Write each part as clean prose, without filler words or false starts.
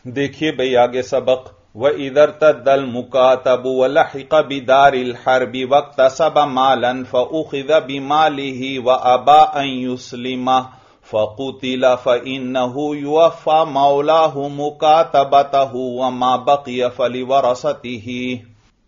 دیکھیے بھئی آگے سبق وَإِذَا ارْتَدَّ الْمُكَاتَبُ وَلَحِقَ بِدَارِ الْحَرْبِ وَاقْتَسَبَ مَالًا فَأُخِذَ بِمَالِهِ وَأَبَى أَن يُسْلِمَهُ فَقُتِلَ فَإِنَّهُ يُوَفَّى مَوْلَاهُ مُكَاتَبَتَهُ وَمَا بَقِيَ فَلِوَرَثَتِهِ۔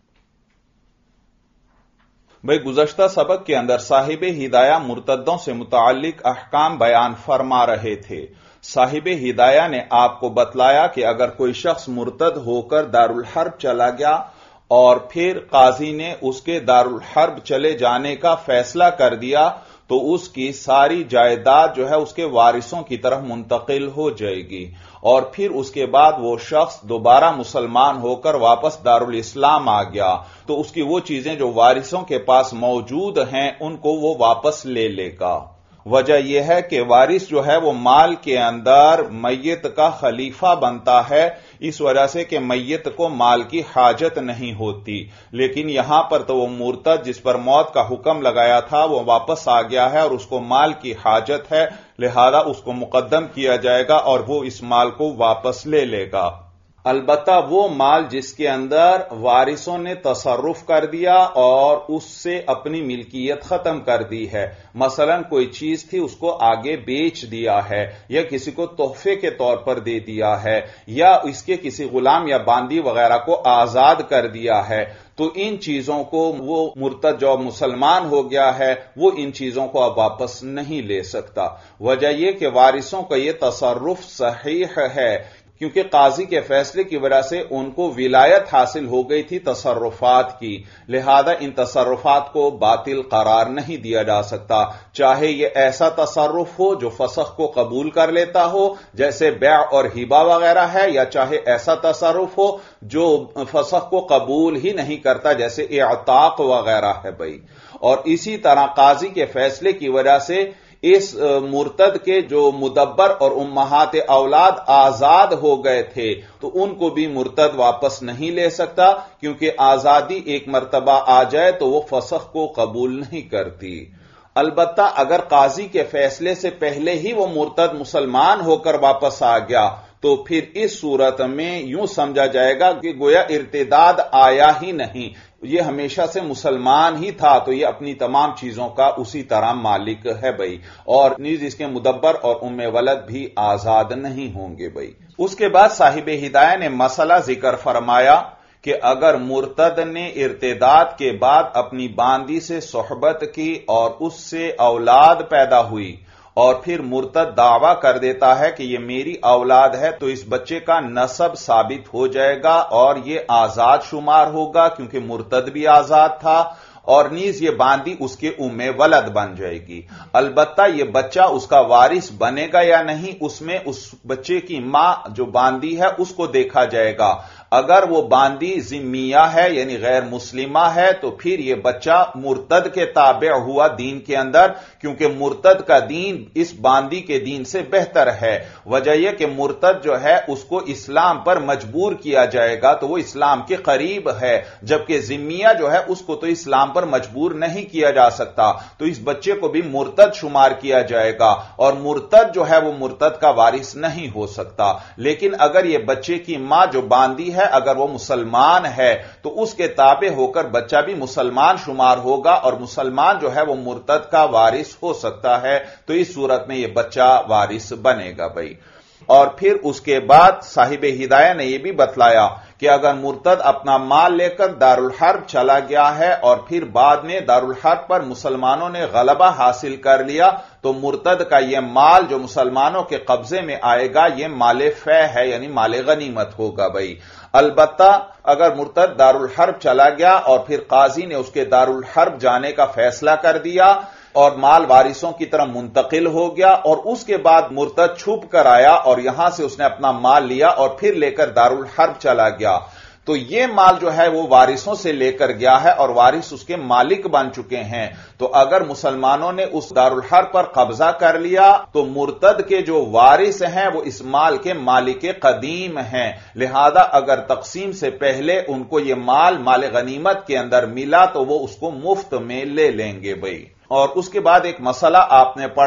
بھئی گزشتہ سبق کے اندر صاحب ہدایہ مرتدوں سے متعلق احکام بیان فرما رہے تھے۔ صاحب ہدایہ نے آپ کو بتلایا کہ اگر کوئی شخص مرتد ہو کر دارالحرب چلا گیا اور پھر قاضی نے اس کے دارالحرب چلے جانے کا فیصلہ کر دیا تو اس کی ساری جائیداد جو ہے اس کے وارثوں کی طرف منتقل ہو جائے گی، اور پھر اس کے بعد وہ شخص دوبارہ مسلمان ہو کر واپس دارالاسلام آ گیا تو اس کی وہ چیزیں جو وارثوں کے پاس موجود ہیں ان کو وہ واپس لے لے گا۔ وجہ یہ ہے کہ وارث جو ہے وہ مال کے اندر میت کا خلیفہ بنتا ہے، اس وجہ سے کہ میت کو مال کی حاجت نہیں ہوتی، لیکن یہاں پر تو وہ مرتد جس پر موت کا حکم لگایا تھا وہ واپس آ گیا ہے اور اس کو مال کی حاجت ہے، لہذا اس کو مقدم کیا جائے گا اور وہ اس مال کو واپس لے لے گا۔ البتہ وہ مال جس کے اندر وارثوں نے تصرف کر دیا اور اس سے اپنی ملکیت ختم کر دی ہے، مثلا کوئی چیز تھی اس کو آگے بیچ دیا ہے یا کسی کو تحفے کے طور پر دے دیا ہے یا اس کے کسی غلام یا باندی وغیرہ کو آزاد کر دیا ہے، تو ان چیزوں کو وہ مرتد جو مسلمان ہو گیا ہے وہ ان چیزوں کو اب واپس نہیں لے سکتا۔ وجہ یہ کہ وارثوں کا یہ تصرف صحیح ہے کیونکہ قاضی کے فیصلے کی وجہ سے ان کو ولایت حاصل ہو گئی تھی تصرفات کی، لہذا ان تصرفات کو باطل قرار نہیں دیا جا سکتا، چاہے یہ ایسا تصرف ہو جو فسخ کو قبول کر لیتا ہو جیسے بیع اور ہبہ وغیرہ ہے، یا چاہے ایسا تصرف ہو جو فسخ کو قبول ہی نہیں کرتا جیسے اعتاق وغیرہ ہے بھائی۔ اور اسی طرح قاضی کے فیصلے کی وجہ سے اس مرتد کے جو مدبر اور امہات اولاد آزاد ہو گئے تھے تو ان کو بھی مرتد واپس نہیں لے سکتا، کیونکہ آزادی ایک مرتبہ آ جائے تو وہ فسخ کو قبول نہیں کرتی۔ البتہ اگر قاضی کے فیصلے سے پہلے ہی وہ مرتد مسلمان ہو کر واپس آ گیا تو پھر اس صورت میں یوں سمجھا جائے گا کہ گویا ارتداد آیا ہی نہیں، یہ ہمیشہ سے مسلمان ہی تھا، تو یہ اپنی تمام چیزوں کا اسی طرح مالک ہے بھائی، اور نیز اس کے مدبر اور ام ولد بھی آزاد نہیں ہوں گے بھائی۔ اس کے بعد صاحب ہدایہ نے مسئلہ ذکر فرمایا کہ اگر مرتد نے ارتداد کے بعد اپنی باندی سے صحبت کی اور اس سے اولاد پیدا ہوئی اور پھر مرتد دعویٰ کر دیتا ہے کہ یہ میری اولاد ہے تو اس بچے کا نسب ثابت ہو جائے گا اور یہ آزاد شمار ہوگا کیونکہ مرتد بھی آزاد تھا، اور نیز یہ باندی اس کے ام ولد بن جائے گی۔ البتہ یہ بچہ اس کا وارث بنے گا یا نہیں اس میں اس بچے کی ماں جو باندی ہے اس کو دیکھا جائے گا، اگر وہ باندی ذمیہ ہے یعنی غیر مسلمہ ہے تو پھر یہ بچہ مرتد کے تابع ہوا دین کے اندر، کیونکہ مرتد کا دین اس باندی کے دین سے بہتر ہے۔ وجہ یہ کہ مرتد جو ہے اس کو اسلام پر مجبور کیا جائے گا تو وہ اسلام کے قریب ہے، جبکہ ذمیہ جو ہے اس کو تو اسلام پر مجبور نہیں کیا جا سکتا، تو اس بچے کو بھی مرتد شمار کیا جائے گا، اور مرتد جو ہے وہ مرتد کا وارث نہیں ہو سکتا۔ لیکن اگر یہ بچے کی ماں جو باندی ہے اگر وہ مسلمان ہے تو اس کے تابع ہو کر بچہ بھی مسلمان شمار ہوگا اور مسلمان جو ہے وہ مرتد کا وارث ہو سکتا ہے، تو اس صورت میں یہ بچہ وارث بنے گا بھائی۔ اور پھر اس کے بعد صاحب ہدایہ نے یہ بھی بتلایا کہ اگر مرتد اپنا مال لے کر دارالحرب چلا گیا ہے اور پھر بعد میں دارالحرب پر مسلمانوں نے غلبہ حاصل کر لیا تو مرتد کا یہ مال جو مسلمانوں کے قبضے میں آئے گا یہ مال فے ہے یعنی مال غنیمت ہوگا بھائی۔ البتہ اگر مرتد دارالحرب چلا گیا اور پھر قاضی نے اس کے دارالحرب جانے کا فیصلہ کر دیا اور مال وارثوں کی طرف منتقل ہو گیا اور اس کے بعد مرتد چھپ کر آیا اور یہاں سے اس نے اپنا مال لیا اور پھر لے کر دارالحرب چلا گیا تو یہ مال جو ہے وہ وارثوں سے لے کر گیا ہے اور وارث اس کے مالک بن چکے ہیں، تو اگر مسلمانوں نے اس دارالحرب پر قبضہ کر لیا تو مرتد کے جو وارث ہیں وہ اس مال کے مالک قدیم ہیں، لہذا اگر تقسیم سے پہلے ان کو یہ مال غنیمت کے اندر ملا تو وہ اس کو مفت میں لے لیں گے بھائی۔ اور اس کے بعد ایک مسئلہ آپ نے پڑھا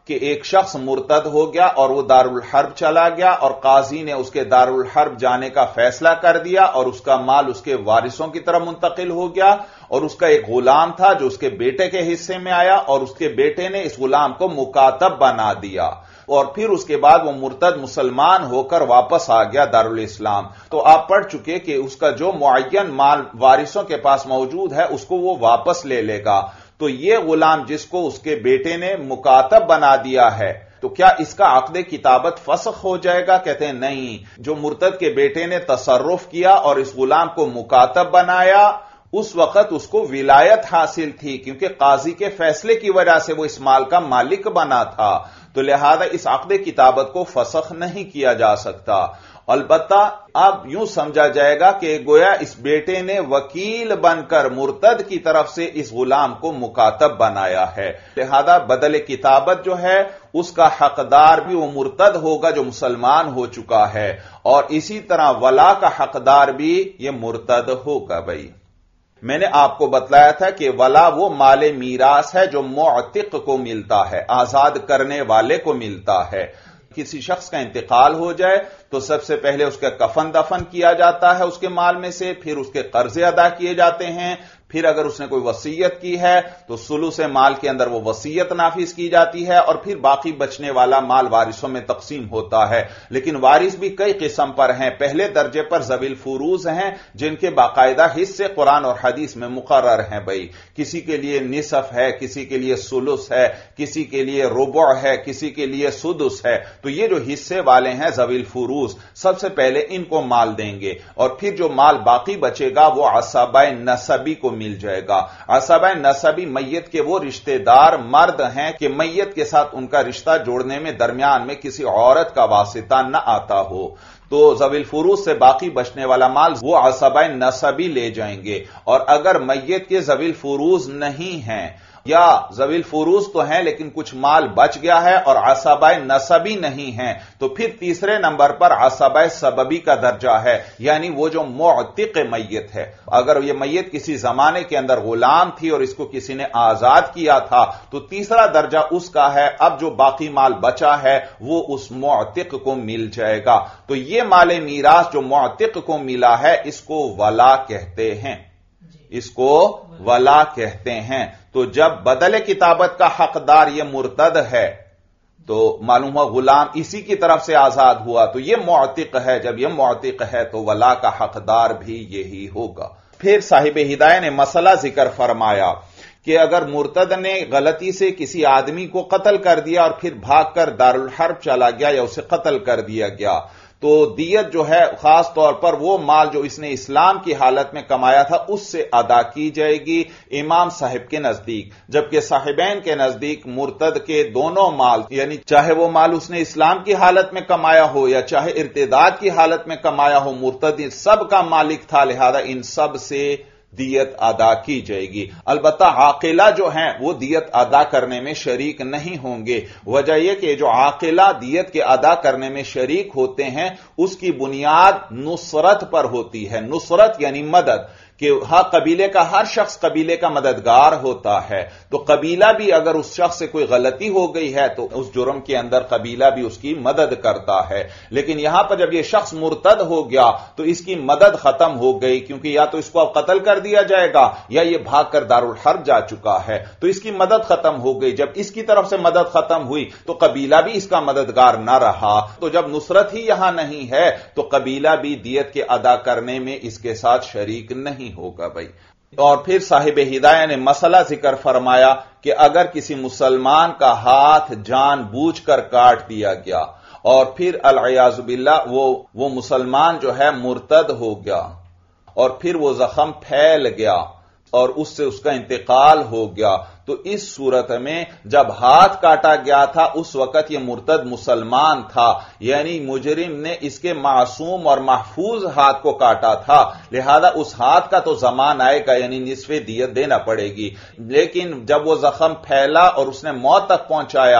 کہ ایک شخص مرتد ہو گیا اور وہ دارالحرب چلا گیا اور قاضی نے اس کے دارالحرب جانے کا فیصلہ کر دیا اور اس کا مال اس کے وارثوں کی طرف منتقل ہو گیا، اور اس کا ایک غلام تھا جو اس کے بیٹے کے حصے میں آیا اور اس کے بیٹے نے اس غلام کو مکاتب بنا دیا، اور پھر اس کے بعد وہ مرتد مسلمان ہو کر واپس آ گیا دارالاسلام، تو آپ پڑھ چکے کہ اس کا جو معین مال وارثوں کے پاس موجود ہے اس کو وہ واپس لے لے گا۔ تو یہ غلام جس کو اس کے بیٹے نے مکاتب بنا دیا ہے، تو کیا اس کا عقد کتابت فسخ ہو جائے گا؟ کہتے ہیں نہیں، جو مرتد کے بیٹے نے تصرف کیا اور اس غلام کو مکاتب بنایا، اس وقت اس کو ولایت حاصل تھی، کیونکہ قاضی کے فیصلے کی وجہ سے وہ اس مال کا مالک بنا تھا، تو لہذا اس عقد کتابت کو فسخ نہیں کیا جا سکتا۔ البتہ اب یوں سمجھا جائے گا کہ گویا اس بیٹے نے وکیل بن کر مرتد کی طرف سے اس غلام کو مکاتب بنایا ہے، لہذا بدل کتابت جو ہے اس کا حقدار بھی وہ مرتد ہوگا جو مسلمان ہو چکا ہے، اور اسی طرح ولا کا حقدار بھی یہ مرتد ہوگا۔ بھائی میں نے آپ کو بتلایا تھا کہ ولا وہ مال میراث ہے جو معتق کو ملتا ہے، آزاد کرنے والے کو ملتا ہے۔ کسی شخص کا انتقال ہو جائے تو سب سے پہلے اس کا کفن دفن کیا جاتا ہے اس کے مال میں سے، پھر اس کے قرضے ادا کیے جاتے ہیں، پھر اگر اس نے کوئی وصیت کی ہے تو ثلث مال کے اندر وہ وصیت نافذ کی جاتی ہے، اور پھر باقی بچنے والا مال وارثوں میں تقسیم ہوتا ہے۔ لیکن وارث بھی کئی قسم پر ہیں، پہلے درجے پر ذوی الفروض ہیں جن کے باقاعدہ حصے قرآن اور حدیث میں مقرر ہیں۔ بھائی کسی کے لیے نصف ہے، کسی کے لیے ثلث ہے، کسی کے لیے ربع ہے، کسی کے لیے سدس ہے، تو یہ جو حصے والے ہیں ذوی الفروض، سب سے پہلے ان کو مال دیں گے، اور پھر جو مال باقی بچے گا وہ عصبہ نسبی کو مل جائے گا۔ عصبہ نسبی میت کے وہ رشتہ دار مرد ہیں کہ میت کے ساتھ ان کا رشتہ جوڑنے میں درمیان میں کسی عورت کا واسطہ نہ آتا ہو، تو ذوی الفروض سے باقی بچنے والا مال وہ عصبہ نسبی لے جائیں گے۔ اور اگر میت کے ذوی الفروض نہیں ہیں یا ذوی الفروض تو ہیں لیکن کچھ مال بچ گیا ہے اور عصبہ نسبی نہیں ہیں، تو پھر تیسرے نمبر پر عصبہ سببی کا درجہ ہے، یعنی وہ جو معتق میت ہے۔ اگر یہ میت کسی زمانے کے اندر غلام تھی اور اس کو کسی نے آزاد کیا تھا تو تیسرا درجہ اس کا ہے، اب جو باقی مال بچا ہے وہ اس معتق کو مل جائے گا۔ تو یہ مال میراث جو معتق کو ملا ہے اس کو ولا کہتے ہیں، اس کو ولا کہتے ہیں۔ تو جب بدل کتابت کا حقدار یہ مرتد ہے تو معلوم ہوا غلام اسی کی طرف سے آزاد ہوا، تو یہ معتق ہے، جب یہ معتق ہے تو ولا کا حقدار بھی یہی ہوگا۔ پھر صاحب ہدایہ نے مسئلہ ذکر فرمایا کہ اگر مرتد نے غلطی سے کسی آدمی کو قتل کر دیا اور پھر بھاگ کر دارالحرب چلا گیا یا اسے قتل کر دیا گیا، تو دیت جو ہے خاص طور پر وہ مال جو اس نے اسلام کی حالت میں کمایا تھا اس سے ادا کی جائے گی امام صاحب کے نزدیک، جبکہ صاحبین کے نزدیک مرتد کے دونوں مال، یعنی چاہے وہ مال اس نے اسلام کی حالت میں کمایا ہو یا چاہے ارتداد کی حالت میں کمایا ہو، مرتد سب کا مالک تھا، لہذا ان سب سے دیت ادا کی جائے گی۔ البتہ عاقلہ جو ہیں وہ دیت ادا کرنے میں شریک نہیں ہوں گے، وجہ یہ کہ جو عاقلہ دیت کے ادا کرنے میں شریک ہوتے ہیں اس کی بنیاد نصرت پر ہوتی ہے۔ نصرت یعنی مدد، کہ ہاں قبیلے کا ہر شخص قبیلے کا مددگار ہوتا ہے، تو قبیلہ بھی اگر اس شخص سے کوئی غلطی ہو گئی ہے تو اس جرم کے اندر قبیلہ بھی اس کی مدد کرتا ہے۔ لیکن یہاں پر جب یہ شخص مرتد ہو گیا تو اس کی مدد ختم ہو گئی، کیونکہ یا تو اس کو اب قتل کر دیا جائے گا یا یہ بھاگ کر دارالحرب جا چکا ہے، تو اس کی مدد ختم ہو گئی۔ جب اس کی طرف سے مدد ختم ہوئی تو قبیلہ بھی اس کا مددگار نہ رہا، تو جب نصرت ہی یہاں نہیں ہے تو قبیلہ بھی دیت کے ادا کرنے میں اس کے ساتھ شریک نہیں ہوگا۔ بھائی اور پھر صاحب ہدایہ نے مسئلہ ذکر فرمایا کہ اگر کسی مسلمان کا ہاتھ جان بوجھ کر کاٹ دیا گیا اور پھر العیاذ باللہ وہ مسلمان جو ہے مرتد ہو گیا اور پھر وہ زخم پھیل گیا اور اس سے اس کا انتقال ہو گیا، تو اس صورت میں جب ہاتھ کاٹا گیا تھا اس وقت یہ مرتد مسلمان تھا، یعنی مجرم نے اس کے معصوم اور محفوظ ہاتھ کو کاٹا تھا، لہذا اس ہاتھ کا تو زمان آئے گا، یعنی نصف دیت دینا پڑے گی۔ لیکن جب وہ زخم پھیلا اور اس نے موت تک پہنچایا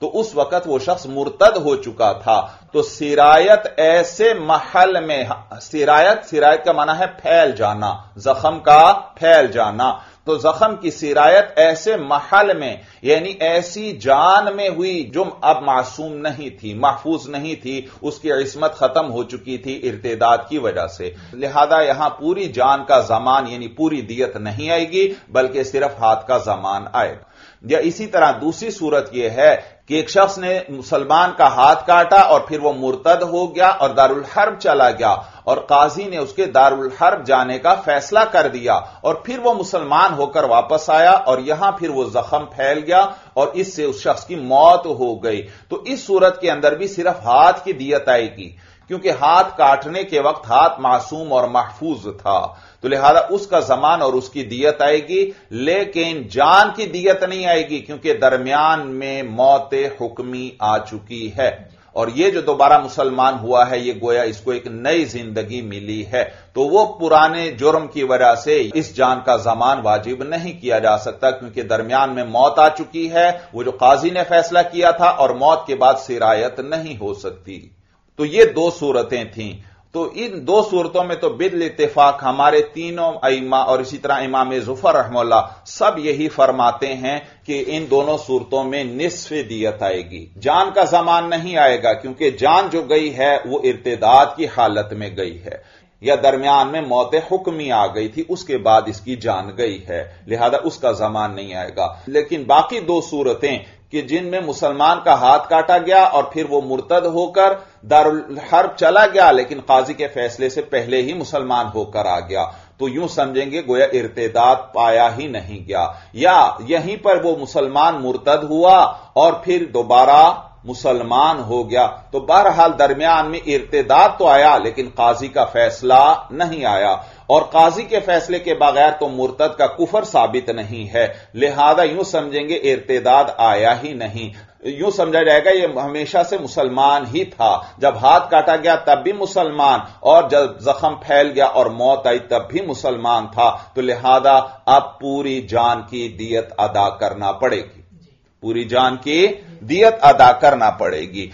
تو اس وقت وہ شخص مرتد ہو چکا تھا. تو سرایت ایسے محل میں، سرایت کا معنی ہے پھیل جانا، زخم کا پھیل جانا. تو زخم کی سرایت ایسے محل میں یعنی ایسی جان میں ہوئی جو اب معصوم نہیں تھی، محفوظ نہیں تھی، اس کی عصمت ختم ہو چکی تھی ارتداد کی وجہ سے. لہذا یہاں پوری جان کا ضمان یعنی پوری دیت نہیں آئے گی بلکہ صرف ہاتھ کا ضمان آئے گا. یا اسی طرح دوسری صورت یہ ہے کہ ایک شخص نے مسلمان کا ہاتھ کاٹا اور پھر وہ مرتد ہو گیا اور دارالحرب چلا گیا اور قاضی نے اس کے دارالحرب جانے کا فیصلہ کر دیا اور پھر وہ مسلمان ہو کر واپس آیا اور یہاں پھر وہ زخم پھیل گیا اور اس سے اس شخص کی موت ہو گئی. تو اس صورت کے اندر بھی صرف ہاتھ کی دیت آئے گی کیونکہ ہاتھ کاٹنے کے وقت ہاتھ معصوم اور محفوظ تھا. تو لہذا اس کا ضمان اور اس کی دیت آئے گی، لیکن جان کی دیت نہیں آئے گی کیونکہ درمیان میں موت حکمی آ چکی ہے اور یہ جو دوبارہ مسلمان ہوا ہے یہ گویا اس کو ایک نئی زندگی ملی ہے. تو وہ پرانے جرم کی وجہ سے اس جان کا ضمان واجب نہیں کیا جا سکتا کیونکہ درمیان میں موت آ چکی ہے، وہ جو قاضی نے فیصلہ کیا تھا، اور موت کے بعد سرایت نہیں ہو سکتی. تو یہ دو صورتیں تھیں. تو ان دو صورتوں میں تو بالاتفاق ہمارے تینوں ائمہ اور اسی طرح امام ظفر رحمہ اللہ سب یہی فرماتے ہیں کہ ان دونوں صورتوں میں نصف دیت آئے گی، جان کا ضمان نہیں آئے گا کیونکہ جان جو گئی ہے وہ ارتداد کی حالت میں گئی ہے یا درمیان میں موت حکمی آ گئی تھی، اس کے بعد اس کی جان گئی ہے، لہذا اس کا ضمان نہیں آئے گا. لیکن باقی دو صورتیں کہ جن میں مسلمان کا ہاتھ کاٹا گیا اور پھر وہ مرتد ہو کر دارالحرب چلا گیا لیکن قاضی کے فیصلے سے پہلے ہی مسلمان ہو کر آ گیا، تو یوں سمجھیں گے گویا ارتداد پایا ہی نہیں گیا، یا یہیں پر وہ مسلمان مرتد ہوا اور پھر دوبارہ مسلمان ہو گیا. تو بہرحال درمیان میں ارتداد تو آیا لیکن قاضی کا فیصلہ نہیں آیا، اور قاضی کے فیصلے کے بغیر تو مرتد کا کفر ثابت نہیں ہے، لہذا یوں سمجھیں گے ارتداد آیا ہی نہیں. یوں سمجھا جائے گا یہ ہمیشہ سے مسلمان ہی تھا، جب ہاتھ کاٹا گیا تب بھی مسلمان اور جب زخم پھیل گیا اور موت آئی تب بھی مسلمان تھا. تو لہذا اب پوری جان کی دیت ادا کرنا پڑے گی، پوری جان کی دیت ادا کرنا پڑے گی.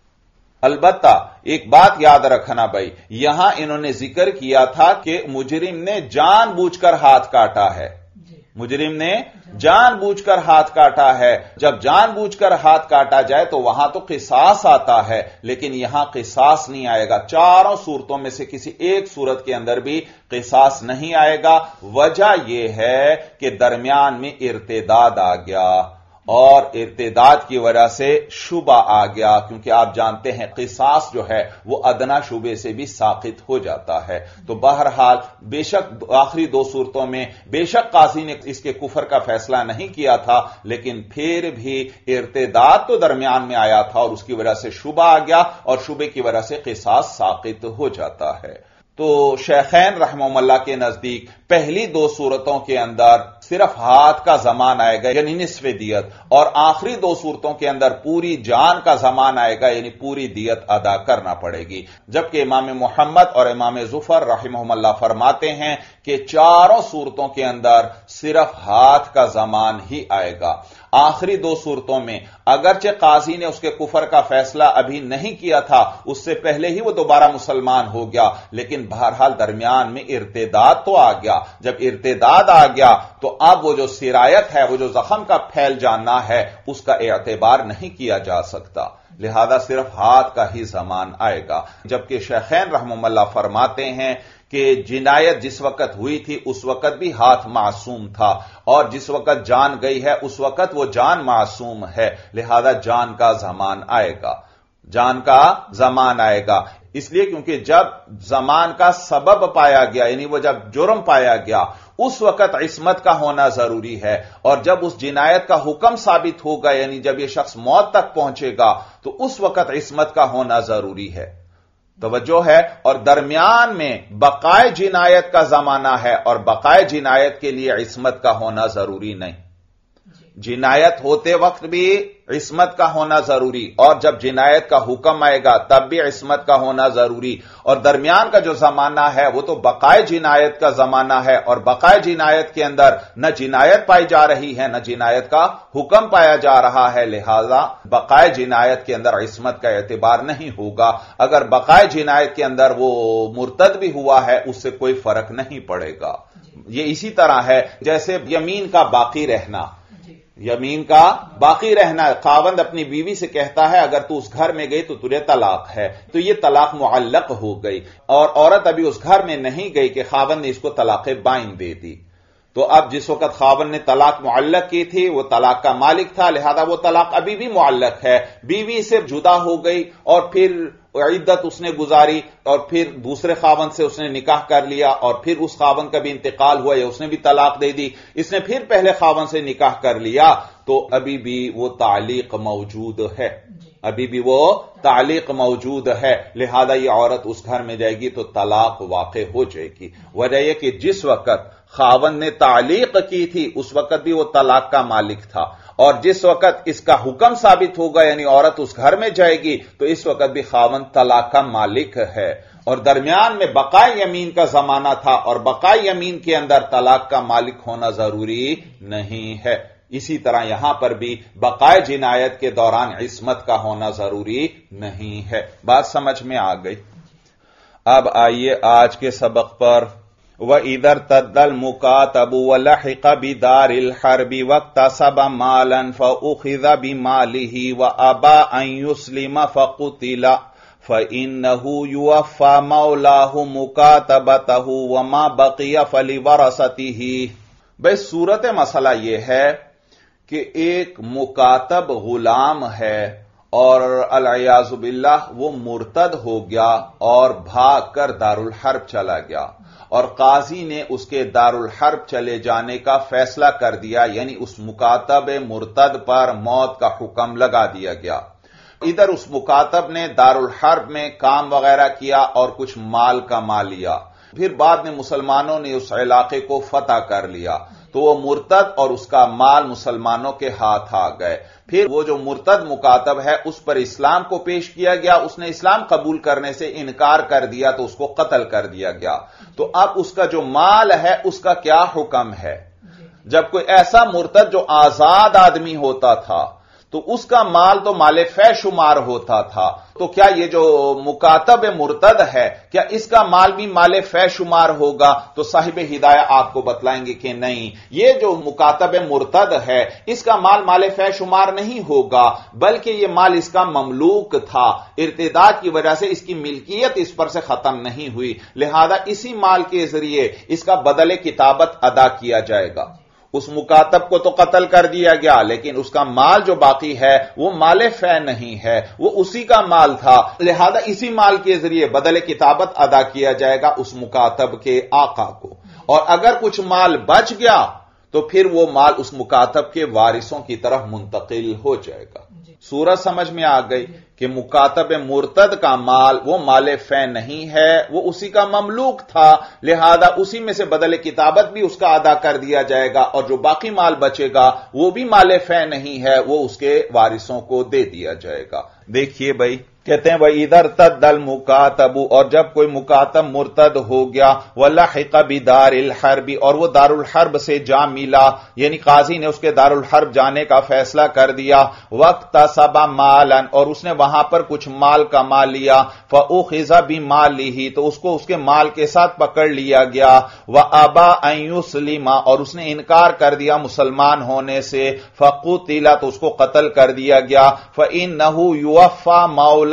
البتہ ایک بات یاد رکھنا بھائی، یہاں انہوں نے ذکر کیا تھا کہ مجرم نے جان بوجھ کر ہاتھ کاٹا ہے، مجرم نے جان بوجھ کر ہاتھ کاٹا ہے. جب جان بوجھ کر ہاتھ کاٹا جائے تو وہاں تو قصاص آتا ہے لیکن یہاں قصاص نہیں آئے گا. چاروں صورتوں میں سے کسی ایک صورت کے اندر بھی قصاص نہیں آئے گا. وجہ یہ ہے کہ درمیان میں ارتداد آ گیا اور ارتداد کی وجہ سے شبہ آ گیا، کیونکہ آپ جانتے ہیں قصاص جو ہے وہ ادنا شبے سے بھی ساقط ہو جاتا ہے. تو بہرحال بے شک آخری دو صورتوں میں بے شک قاضی نے اس کے کفر کا فیصلہ نہیں کیا تھا لیکن پھر بھی ارتداد تو درمیان میں آیا تھا اور اس کی وجہ سے شبہ آ گیا اور شبے کی وجہ سے قصاص ساقط ہو جاتا ہے. تو شیخین رحمہم اللہ کے نزدیک پہلی دو صورتوں کے اندر صرف ہاتھ کا ضمان آئے گا یعنی نصف دیت، اور آخری دو صورتوں کے اندر پوری جان کا ضمان آئے گا یعنی پوری دیت ادا کرنا پڑے گی. جبکہ امام محمد اور امام ظفر رحمہم اللہ فرماتے ہیں کہ چاروں صورتوں کے اندر صرف ہاتھ کا ضمان ہی آئے گا. آخری دو صورتوں میں اگرچہ قاضی نے اس کے کفر کا فیصلہ ابھی نہیں کیا تھا، اس سے پہلے ہی وہ دوبارہ مسلمان ہو گیا، لیکن بہرحال درمیان میں ارتداد تو آ گیا. جب ارتداد آ گیا تو اب وہ جو سرایت ہے، وہ جو زخم کا پھیل جانا ہے، اس کا اعتبار نہیں کیا جا سکتا، لہذا صرف ہاتھ کا ہی ضمان آئے گا. جبکہ شیخین رحمہم اللہ فرماتے ہیں کہ جنایت جس وقت ہوئی تھی اس وقت بھی ہاتھ معصوم تھا اور جس وقت جان گئی ہے اس وقت وہ جان معصوم ہے، لہذا جان کا ضمان آئے گا، جان کا ضمان آئے گا. اس لیے کیونکہ جب ضمان کا سبب پایا گیا یعنی وہ جب جرم پایا گیا اس وقت عصمت کا ہونا ضروری ہے، اور جب اس جنایت کا حکم ثابت ہوگا یعنی جب یہ شخص موت تک پہنچے گا تو اس وقت عصمت کا ہونا ضروری ہے. توجہ ہے. اور درمیان میں بقائے جنایت کا زمانہ ہے اور بقائے جنایت کے لیے عصمت کا ہونا ضروری نہیں. جنایت ہوتے وقت بھی عصمت کا ہونا ضروری، اور جب جنایت کا حکم آئے گا تب بھی عصمت کا ہونا ضروری، اور درمیان کا جو زمانہ ہے وہ تو بقائے جنایت کا زمانہ ہے، اور بقائے جنایت کے اندر نہ جنایت پائی جا رہی ہے نہ جنایت کا حکم پایا جا رہا ہے، لہذا بقائے جنایت کے اندر عصمت کا اعتبار نہیں ہوگا۔ اگر بقائے جنایت کے اندر وہ مرتد بھی ہوا ہے اس سے کوئی فرق نہیں پڑے گا۔ یہ اسی طرح ہے جیسے یمین کا باقی رہنا، یمین کا باقی رہنا، خاوند اپنی بیوی سے کہتا ہے اگر تو اس گھر میں گئی تو تجھے طلاق ہے، تو یہ طلاق معلق ہو گئی، اور عورت ابھی اس گھر میں نہیں گئی کہ خاوند نے اس کو طلاق بائن دے دی، تو اب جس وقت خاوند نے طلاق معلق کی تھی وہ طلاق کا مالک تھا، لہذا وہ طلاق ابھی بھی معلق ہے۔ بیوی سے جدا ہو گئی اور پھر عدت اس نے گزاری، اور پھر دوسرے خاوند سے اس نے نکاح کر لیا، اور پھر اس خاوند کا بھی انتقال ہوا یا اس نے بھی طلاق دے دی، اس نے پھر پہلے خاوند سے نکاح کر لیا، تو ابھی بھی وہ تعلیق موجود ہے، ابھی بھی وہ تعلیق موجود ہے، لہذا یہ عورت اس گھر میں جائے گی تو طلاق واقع ہو جائے گی۔ وجہ یہ کہ جس وقت خاوند نے تعلیق کی تھی اس وقت بھی وہ طلاق کا مالک تھا، اور جس وقت اس کا حکم ثابت ہوگا یعنی عورت اس گھر میں جائے گی تو اس وقت بھی خاوند طلاق کا مالک ہے، اور درمیان میں بقائے یمین کا زمانہ تھا، اور بقائے یمین کے اندر طلاق کا مالک ہونا ضروری نہیں ہے۔ اسی طرح یہاں پر بھی بقائے جنایت کے دوران عصمت کا ہونا ضروری نہیں ہے۔ بات سمجھ میں آ گئی؟ اب آئیے آج کے سبق پر۔ وَإِذَا ارْتَدَّ الْمُكَاتَبُ وَلَحِقَ بِدَارِ الْحَرْبِ وَاكْتَسَبَ مَالًا فَأُخِذَ بِمَالِهِ وَأَبَى أَن يُسْلِمَ فَقُتِلَ فَإِنَّهُ يُوَفَّى مَوْلَاهُ مُكَاتَبَتَهُ وَمَا بَقِيَ فَلِوَرَثَتِهِ۔ بھئی صورت مسئلہ یہ ہے کہ ایک مکاتب غلام ہے اور العیاذ باللہ وہ مرتد ہو گیا اور بھاگ کر دارالحرب چلا گیا، اور قاضی نے اس کے دارالحرب چلے جانے کا فیصلہ کر دیا، یعنی اس مکاتب مرتد پر موت کا حکم لگا دیا گیا۔ ادھر اس مکاتب نے دارالحرب میں کام وغیرہ کیا اور کچھ مال کما لیا، پھر بعد میں مسلمانوں نے اس علاقے کو فتح کر لیا تو وہ مرتد اور اس کا مال مسلمانوں کے ہاتھ آ گئے۔ پھر وہ جو مرتد مکاتب ہے اس پر اسلام کو پیش کیا گیا، اس نے اسلام قبول کرنے سے انکار کر دیا تو اس کو قتل کر دیا گیا۔ تو اب اس کا جو مال ہے اس کا کیا حکم ہے؟ جب کوئی ایسا مرتد جو آزاد آدمی ہوتا تھا تو اس کا مال تو مال فے شمار ہوتا تھا، تو کیا یہ جو مکاتب مرتد ہے کیا اس کا مال بھی مال فے شمار ہوگا؟ تو صاحب ہدایہ آپ کو بتلائیں گے کہ نہیں، یہ جو مکاتب مرتد ہے اس کا مال فے شمار نہیں ہوگا، بلکہ یہ مال اس کا مملوک تھا، ارتداد کی وجہ سے اس کی ملکیت اس پر سے ختم نہیں ہوئی، لہذا اسی مال کے ذریعے اس کا بدل کتابت ادا کیا جائے گا۔ اس مکاتب کو تو قتل کر دیا گیا لیکن اس کا مال جو باقی ہے وہ مال فے نہیں ہے، وہ اسی کا مال تھا، لہذا اسی مال کے ذریعے بدل کتابت ادا کیا جائے گا اس مکاتب کے آقا کو، اور اگر کچھ مال بچ گیا تو پھر وہ مال اس مکاتب کے وارثوں کی طرف منتقل ہو جائے گا۔ صورت سمجھ میں آ گئی کہ مکاتب مرتد کا مال وہ مال فے نہیں ہے، وہ اسی کا مملوک تھا، لہذا اسی میں سے بدل کتابت بھی اس کا ادا کر دیا جائے گا، اور جو باقی مال بچے گا وہ بھی مال فے نہیں ہے، وہ اس کے وارثوں کو دے دیا جائے گا۔ دیکھیے بھائی کہتے ہیں وَإِذَا ارْتَدَّ الْمُكَاتَبُ، اور جب کوئی مکاتب مرتد ہو گیا، وَلَحِقَ بِدَارِ الْحَرْبِ، اور وہ دارالحرب سے جا ملا، یعنی قاضی نے اس کے دارالحرب جانے کا فیصلہ کر دیا، وَاكْتَسَبَ مَالًا، اور اس نے وہاں پر کچھ مال کما لیا، فَأُخِذَ بِمَالِهِ، تو اس کو اس کے مال کے ساتھ پکڑ لیا گیا، وَأَبَى أَن يُسْلِمَ، اور اس نے انکار کر دیا مسلمان ہونے سے، فَقُتِلَ، تو اس کو قتل کر دیا گیا، فَإِنَّهُ يُوَفَّى مَوْلَاهُ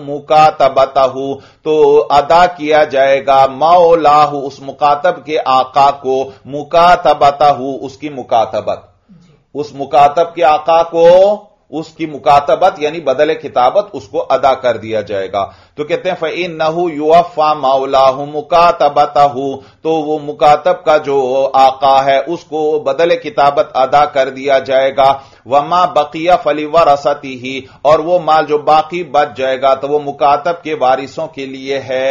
مکاتبتہ، تو ادا کیا جائے گا مولاہ، اس مکاتب کے آقا کو، مکاتبتہ، اس کی مکاتبت، اس مکاتب کے آقا کو اس کی مکاتبت یعنی بدل کتابت اس کو ادا کر دیا جائے گا۔ تو کہتے ہیں فَإِنَّهُ يُوَفَّى مَوْلَاهُ مُكَاتَبَتَهُ، تو وہ مکاتب کا جو آقا ہے اس کو بدل کتابت ادا کر دیا جائے گا، وَمَا بَقِيَ فَلِوَرَثَتِهِ، اور وہ مال جو باقی بچ جائے گا تو وہ مکاتب کے وارثوں کے لیے ہے۔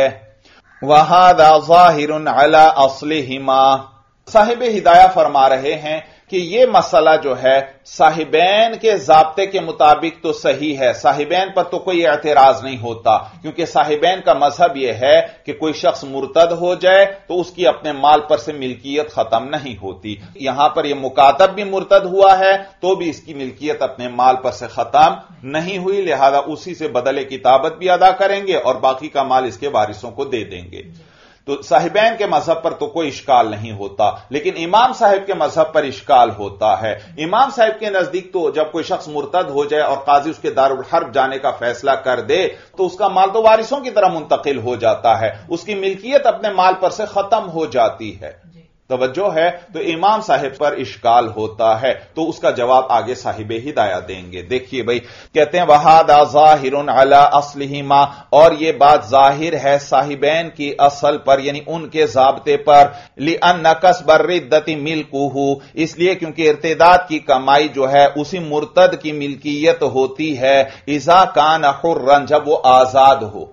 وَهَذَا ظَاهِرٌ عَلَى أَصْلِهِمَا، صاحب ہدایہ فرما رہے ہیں کہ یہ مسئلہ جو ہے صاحبین کے ضابطے کے مطابق تو صحیح ہے، صاحبین پر تو کوئی اعتراض نہیں ہوتا، کیونکہ صاحبین کا مذہب یہ ہے کہ کوئی شخص مرتد ہو جائے تو اس کی اپنے مال پر سے ملکیت ختم نہیں ہوتی۔ یہاں پر یہ مکاتب بھی مرتد ہوا ہے تو بھی اس کی ملکیت اپنے مال پر سے ختم نہیں ہوئی، لہذا اسی سے بدل کتابت بھی ادا کریں گے اور باقی کا مال اس کے وارثوں کو دے دیں گے۔ تو صاحبین کے مذہب پر تو کوئی اشکال نہیں ہوتا، لیکن امام صاحب کے مذہب پر اشکال ہوتا ہے۔ امام صاحب کے نزدیک تو جب کوئی شخص مرتد ہو جائے اور قاضی اس کے دارالحرب جانے کا فیصلہ کر دے تو اس کا مال تو وارثوں کی طرح منتقل ہو جاتا ہے، اس کی ملکیت اپنے مال پر سے ختم ہو جاتی ہے۔ توجہ ہے، تو امام صاحب پر اشکال ہوتا ہے، تو اس کا جواب آگے صاحب ہدایہ دیں گے۔ دیکھیے بھائی، کہتے ہیں وَهَذَا ظَاهِرٌ عَلَى أَصْلِهِمَا، اور یہ بات ظاہر ہے صاحبین کی اصل پر، یعنی ان کے ضابطے پر، لِأَنَّ كَسْبَ الرِّدَّةِ مِلْكُهُ، اس لیے کیونکہ ارتداد کی کمائی جو ہے اسی مرتد کی ملکیت ہوتی ہے، اِذَا كَانَ حُرًّا، جب وہ آزاد ہو،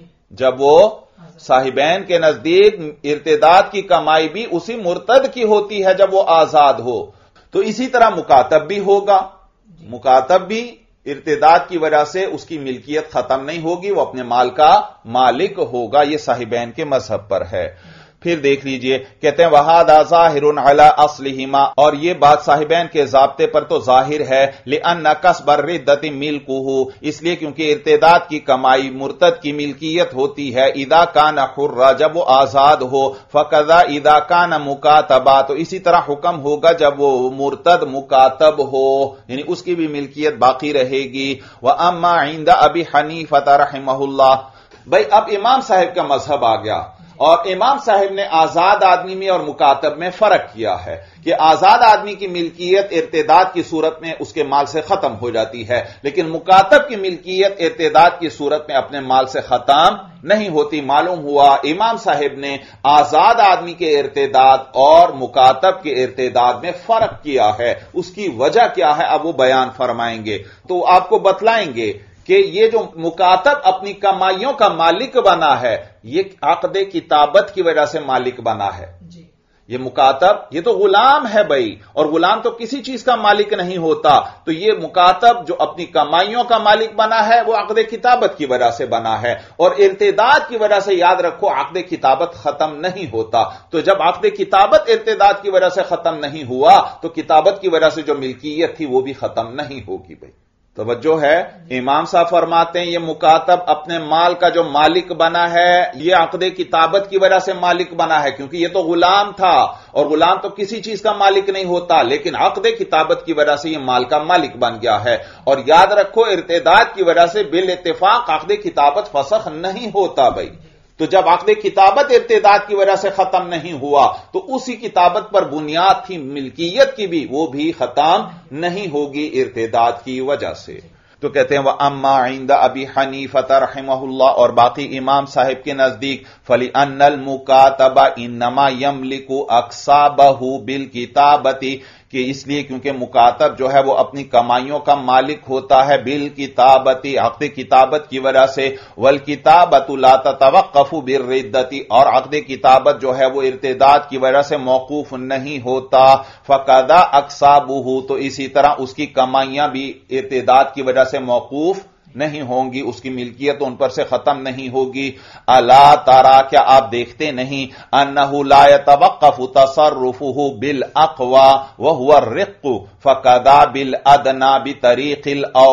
جب وہ صاحبین کے نزدیک ارتداد کی کمائی بھی اسی مرتد کی ہوتی ہے جب وہ آزاد ہو، تو اسی طرح مکاتب بھی ہوگا، مکاتب بھی ارتداد کی وجہ سے اس کی ملکیت ختم نہیں ہوگی، وہ اپنے مال کا مالک ہوگا۔ یہ صاحبین کے مذہب پر ہے۔ پھر دیکھ لیجئے، کہتے ہیں وَهَذَا ظَاهِرٌ عَلَى أَصْلِهِمَا، اور یہ بات صاحبین کے ضابطے پر تو ظاہر ہے، لِأَنَّ كَسْبَ الرِّدَّةِ مِلْكُهُ، اس لیے کیونکہ ارتداد کی کمائی مرتد کی ملکیت ہوتی ہے، اِذَا كَانَ حُرًّا، جب وہ آزاد ہو، فَكَذَا إِذَا كَانَ مُكَاتَبًا، تو اسی طرح حکم ہوگا جب وہ مرتد مکاتب ہو، یعنی اس کی بھی ملکیت باقی رہے گی۔ وَأَمَّا عِندَ أَبِي حَنِيفَةَ رَحِمَهُ اللَّهُ، بھئی اب امام صاحب کا مذہب آ گیا، اور امام صاحب نے آزاد آدمی میں اور مکاتب میں فرق کیا ہے کہ آزاد آدمی کی ملکیت ارتداد کی صورت میں اس کے مال سے ختم ہو جاتی ہے، لیکن مکاتب کی ملکیت ارتداد کی صورت میں اپنے مال سے ختم نہیں ہوتی۔ معلوم ہوا امام صاحب نے آزاد آدمی کے ارتداد اور مکاتب کے ارتداد میں فرق کیا ہے، اس کی وجہ کیا ہے اب وہ بیان فرمائیں گے، تو آپ کو بتلائیں گے کہ یہ جو مکاتب اپنی کمائیوں کا مالک بنا ہے، یہ عقد کتابت کی وجہ سے مالک بنا ہے۔ یہ مکاتب، یہ تو غلام ہے بھائی، اور غلام تو کسی چیز کا مالک نہیں ہوتا، تو یہ مکاتب جو اپنی کمائیوں کا مالک بنا ہے وہ عقد کتابت کی وجہ سے بنا ہے، اور ارتداد کی وجہ سے یاد رکھو عقد کتابت ختم نہیں ہوتا، تو جب عقد کتابت ارتداد کی وجہ سے ختم نہیں ہوا تو کتابت کی وجہ سے جو ملکیت تھی وہ بھی ختم نہیں ہوگی بھائی۔ توجہ ہے، امام صاحب فرماتے ہیں یہ مکاتب اپنے مال کا جو مالک بنا ہے یہ عقد کتابت کی وجہ سے مالک بنا ہے، کیونکہ یہ تو غلام تھا اور غلام تو کسی چیز کا مالک نہیں ہوتا، لیکن عقد کتابت کی وجہ سے یہ مال کا مالک بن گیا ہے۔ اور یاد رکھو ارتداد کی وجہ سے بالاتفاق عقد کتابت فسخ نہیں ہوتا بھائی، تو جب عقد کتابت ارتداد کی وجہ سے ختم نہیں ہوا تو اسی کتابت پر بنیاد تھی ملکیت کی بھی، وہ بھی ختم نہیں ہوگی ارتداد کی وجہ سے۔ تو کہتے ہیں وَأَمَّا عِندَ أَبِي حَنِيفَةَ رَحِمَهُ اللَّهُ، اور باقی امام صاحب کے نزدیک فَلِأَنَّ الْمُكَاتَبَ إِنَّمَا يَمْلِكُ أَكْسَابَهُ بِالْكِتَابَةِ، کہ اس لیے کیونکہ مکاتب جو ہے وہ اپنی کمائیوں کا مالک ہوتا ہے بالکتابتی، عقد کتابت کی وجہ سے، والکتابۃ لا تتوقف بالردۃ، اور عقد کتابت جو ہے وہ ارتداد کی وجہ سے موقوف نہیں ہوتا، فقدا اکسابہ، تو اسی طرح اس کی کمائیاں بھی ارتداد کی وجہ سے موقوف نہیں ہوں گی، اس کی ملکیت ان پر سے ختم نہیں ہوگی۔ الا ترى، کیا آپ دیکھتے نہیں، انه لا يتوقف تصرفه بالاقوى وهو الرق فقضى بالادنى بطريق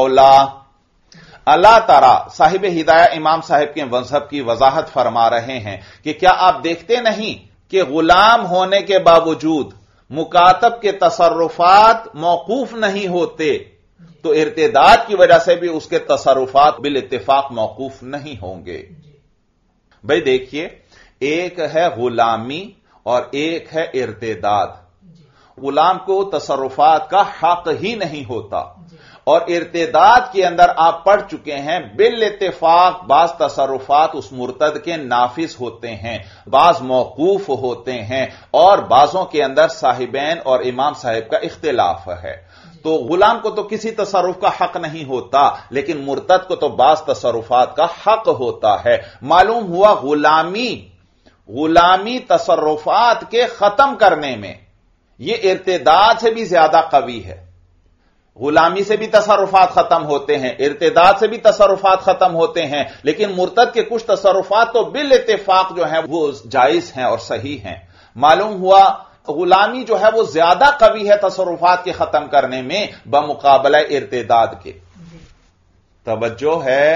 الاولى۔ الا ترى، صاحب ہدایہ امام صاحب کے مذہب کی وضاحت فرما رہے ہیں کہ کیا آپ دیکھتے نہیں کہ غلام ہونے کے باوجود مکاتب کے تصرفات موقوف نہیں ہوتے، تو ارتداد کی وجہ سے بھی اس کے تصرفات بالاتفاق موقوف نہیں ہوں گے۔ بھئی دیکھیے، ایک ہے غلامی اور ایک ہے ارتداد۔ غلام کو تصرفات کا حق ہی نہیں ہوتا، اور ارتداد کے اندر آپ پڑھ چکے ہیں بالاتفاق بعض تصرفات اس مرتد کے نافذ ہوتے ہیں، بعض موقوف ہوتے ہیں، اور بعضوں کے اندر صاحبین اور امام صاحب کا اختلاف ہے۔ تو غلام کو تو کسی تصرف کا حق نہیں ہوتا، لیکن مرتد کو تو بعض تصرفات کا حق ہوتا ہے۔ معلوم ہوا غلامی تصرفات کے ختم کرنے میں یہ ارتداد سے بھی زیادہ قوی ہے. غلامی سے بھی تصرفات ختم ہوتے ہیں، ارتداد سے بھی تصرفات ختم ہوتے ہیں، لیکن مرتد کے کچھ تصرفات تو بالاتفاق جو ہیں وہ جائز ہیں اور صحیح ہیں. معلوم ہوا غلامی جو ہے وہ زیادہ قوی ہے تصرفات کے ختم کرنے میں بمقابلہ ارتداد کے. توجہ ہے،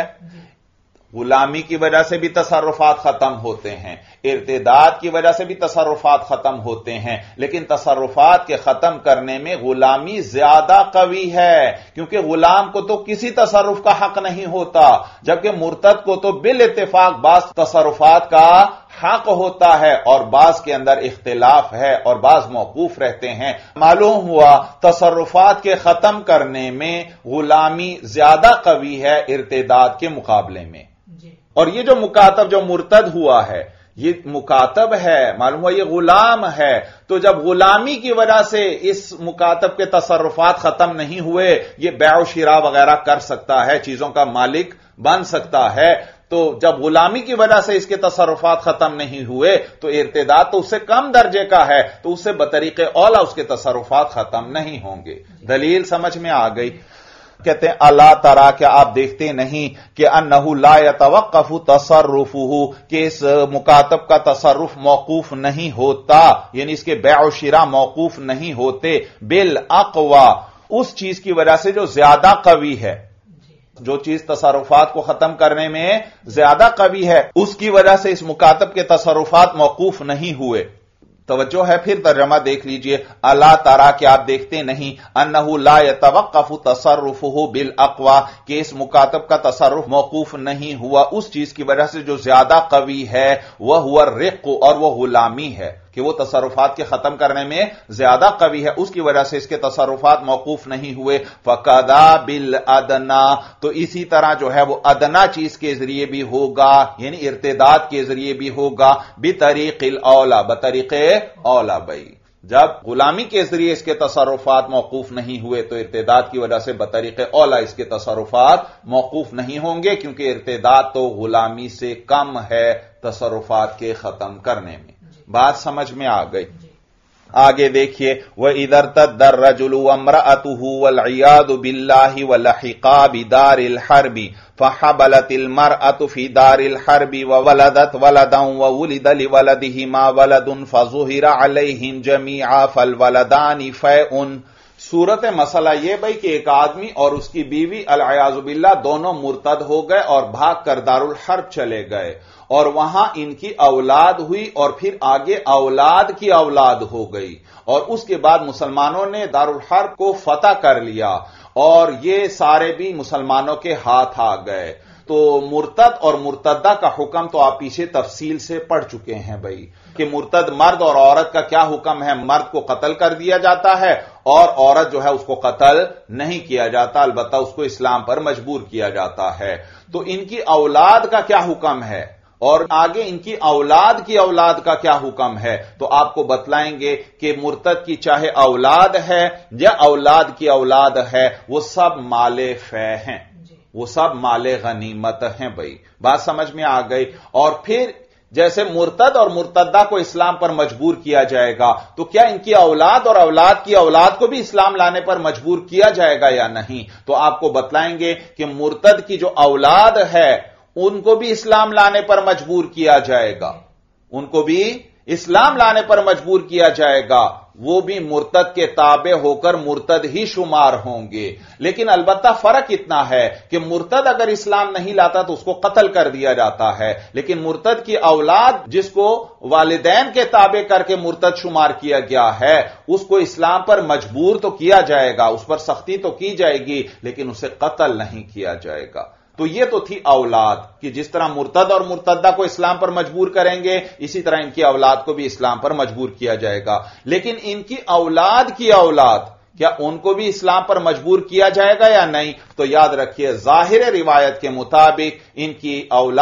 غلامی کی وجہ سے بھی تصرفات ختم ہوتے ہیں، ارتداد کی وجہ سے بھی تصرفات ختم ہوتے ہیں، لیکن تصرفات کے ختم کرنے میں غلامی زیادہ قوی ہے، کیونکہ غلام کو تو کسی تصرف کا حق نہیں ہوتا، جبکہ مرتد کو تو بالاتفاق بعض تصرفات کا حق ہوتا ہے اور بعض کے اندر اختلاف ہے اور بعض موقوف رہتے ہیں. معلوم ہوا تصرفات کے ختم کرنے میں غلامی زیادہ قوی ہے ارتداد کے مقابلے میں. اور یہ جو مکاتب جو مرتد ہوا ہے یہ مکاتب ہے، معلوم ہوا یہ غلام ہے، تو جب غلامی کی وجہ سے اس مکاتب کے تصرفات ختم نہیں ہوئے یہ بیع و شراء وغیرہ کر سکتا ہے، چیزوں کا مالک بن سکتا ہے. تو جب غلامی کی وجہ سے اس کے تصرفات ختم نہیں ہوئے تو ارتداد تو اس سے کم درجے کا ہے، تو اس سے بطریق اولا اس کے تصرفات ختم نہیں ہوں گے. دلیل سمجھ میں آ گئی. کہتے ہیں الا ترا، کیا آپ دیکھتے نہیں کہ انہ لا یتوقف تصرفہ، کہ اس مکاتب کا تصرف موقوف نہیں ہوتا، یعنی اس کے بیع و شراء موقوف نہیں ہوتے، بالاقوی، اس چیز کی وجہ سے جو زیادہ قوی ہے، جو چیز تصرفات کو ختم کرنے میں زیادہ قوی ہے اس کی وجہ سے اس مکاتب کے تصرفات موقوف نہیں ہوئے. توجہ ہے، پھر ترجمہ دیکھ لیجئے. الا ترا، کہ آپ دیکھتے نہیں، انہ لا یتوقف تصرفہ بالاقوی، کہ اس مکاتب کا تصرف موقوف نہیں ہوا اس چیز کی وجہ سے جو زیادہ قوی ہے، وہ ہوا الرق، اور وہ غلامی ہے، کہ وہ تصرفات کے ختم کرنے میں زیادہ قوی ہے، اس کی وجہ سے اس کے تصرفات موقوف نہیں ہوئے. فقدا بالادنا، تو اسی طرح جو ہے وہ ادنا چیز کے ذریعے بھی ہوگا، یعنی ارتداد کے ذریعے بھی ہوگا، بطریق الاولا، بطریق اولا. بھائی جب غلامی کے ذریعے اس کے تصرفات موقوف نہیں ہوئے تو ارتداد کی وجہ سے بطریق اولا اس کے تصرفات موقوف نہیں ہوں گے، کیونکہ ارتداد تو غلامی سے کم ہے تصرفات کے ختم کرنے میں. بات سمجھ میں آ گئی. آگے دیکھیے، وَإِذَا ارْتَدَّ الرَّجُلُ وَامْرَأَتُهُ وَالْعِيَاذُ بِاللَّهِ وَلَحِقَا بِدَارِ الْحَرْبِ فَحَبَلَتِ الْمَرْأَةُ فِي دَارِ الْحَرْبِ وَوَلَدَتْ وَلَدًا وَوُلِدَ لِوَلَدِهِمَا وَلَدٌ فَظُهِرَ عَلَيْهِمْ جَمِيعًا فَالْوَلَدَانِ فَيْءٌ. صورت مسئلہ یہ بھائی کہ ایک آدمی اور اس کی بیوی العیاذ باللہ دونوں مرتد ہو گئے اور بھاگ کر دارالحرب چلے گئے، اور وہاں ان کی اولاد ہوئی اور پھر آگے اولاد کی اولاد ہو گئی، اور اس کے بعد مسلمانوں نے دارالحرب کو فتح کر لیا اور یہ سارے بھی مسلمانوں کے ہاتھ آ گئے. تو مرتد اور مرتدہ کا حکم تو آپ پیچھے تفصیل سے پڑھ چکے ہیں بھائی، کہ مرتد مرد اور عورت کا کیا حکم ہے. مرد کو قتل کر دیا جاتا ہے اور عورت جو ہے اس کو قتل نہیں کیا جاتا، البتہ اس کو اسلام پر مجبور کیا جاتا ہے. تو ان کی اولاد کا کیا حکم ہے اور آگے ان کی اولاد کا کیا حکم ہے، تو آپ کو بتلائیں گے کہ مرتد کی چاہے اولاد ہے یا اولاد کی اولاد ہے وہ سب مال فے ہیں، وہ سب مال غنیمت ہیں. بھائی بات سمجھ میں آ گئی. اور پھر جیسے مرتد اور مرتدہ کو اسلام پر مجبور کیا جائے گا تو کیا ان کی اولاد اور اولاد کی اولاد کو بھی اسلام لانے پر مجبور کیا جائے گا یا نہیں، تو آپ کو بتلائیں گے کہ مرتد کی جو اولاد ہے ان کو بھی اسلام لانے پر مجبور کیا جائے گا، ان کو بھی اسلام لانے پر مجبور کیا جائے گا، وہ بھی مرتد کے تابع ہو کر مرتد ہی شمار ہوں گے. لیکن البتہ فرق اتنا ہے کہ مرتد اگر اسلام نہیں لاتا تو اس کو قتل کر دیا جاتا ہے، لیکن مرتد کی اولاد جس کو والدین کے تابع کر کے مرتد شمار کیا گیا ہے اس کو اسلام پر مجبور تو کیا جائے گا، اس پر سختی تو کی جائے گی، لیکن اسے قتل نہیں کیا جائے گا. تو یہ تو تھی اولاد کہ جس طرح مرتد اور مرتدہ کو اسلام پر مجبور کریں گے اسی طرح ان کی اولاد کو بھی اسلام پر مجبور کیا جائے گا. لیکن ان کی اولاد کیا ان کو بھی اسلام پر مجبور کیا جائے گا یا نہیں، تو یاد رکھیے ظاہر روایت کے مطابق ان کی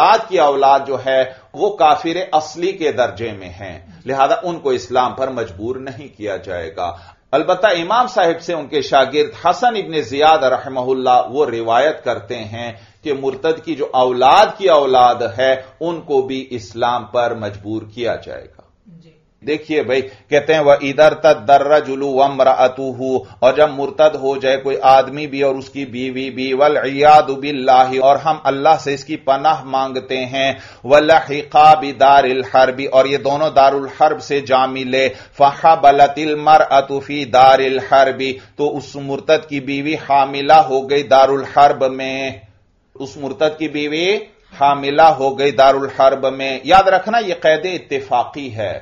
اولاد جو ہے وہ کافر اصلی کے درجے میں ہیں، لہذا ان کو اسلام پر مجبور نہیں کیا جائے گا. البتہ امام صاحب سے ان کے شاگرد حسن ابن زیاد رحمہ اللہ وہ روایت کرتے ہیں کہ مرتد کی جو اولاد ہے ان کو بھی اسلام پر مجبور کیا جائے گا. دیکھیے بھائی کہتے ہیں وہ ادھر تدرجل وامرأتہ، اور جب مرتد ہو جائے کوئی آدمی بھی اور اس کی بیوی بھی، والعیاذ باللہ، اور ہم اللہ سے اس کی پناہ مانگتے ہیں، ولحقا بدار الحرب، اور یہ دونوں دار الحرب سے جا ملے، فحبلت المرأة فی دار الحرب، تو اس مرتد کی بیوی حاملہ ہو گئی دار الحرب میں، اس مرتد کی بیوی حاملہ ہو گئی دار الحرب میں۔ یاد رکھنا یہ قید اتفاقی ہے،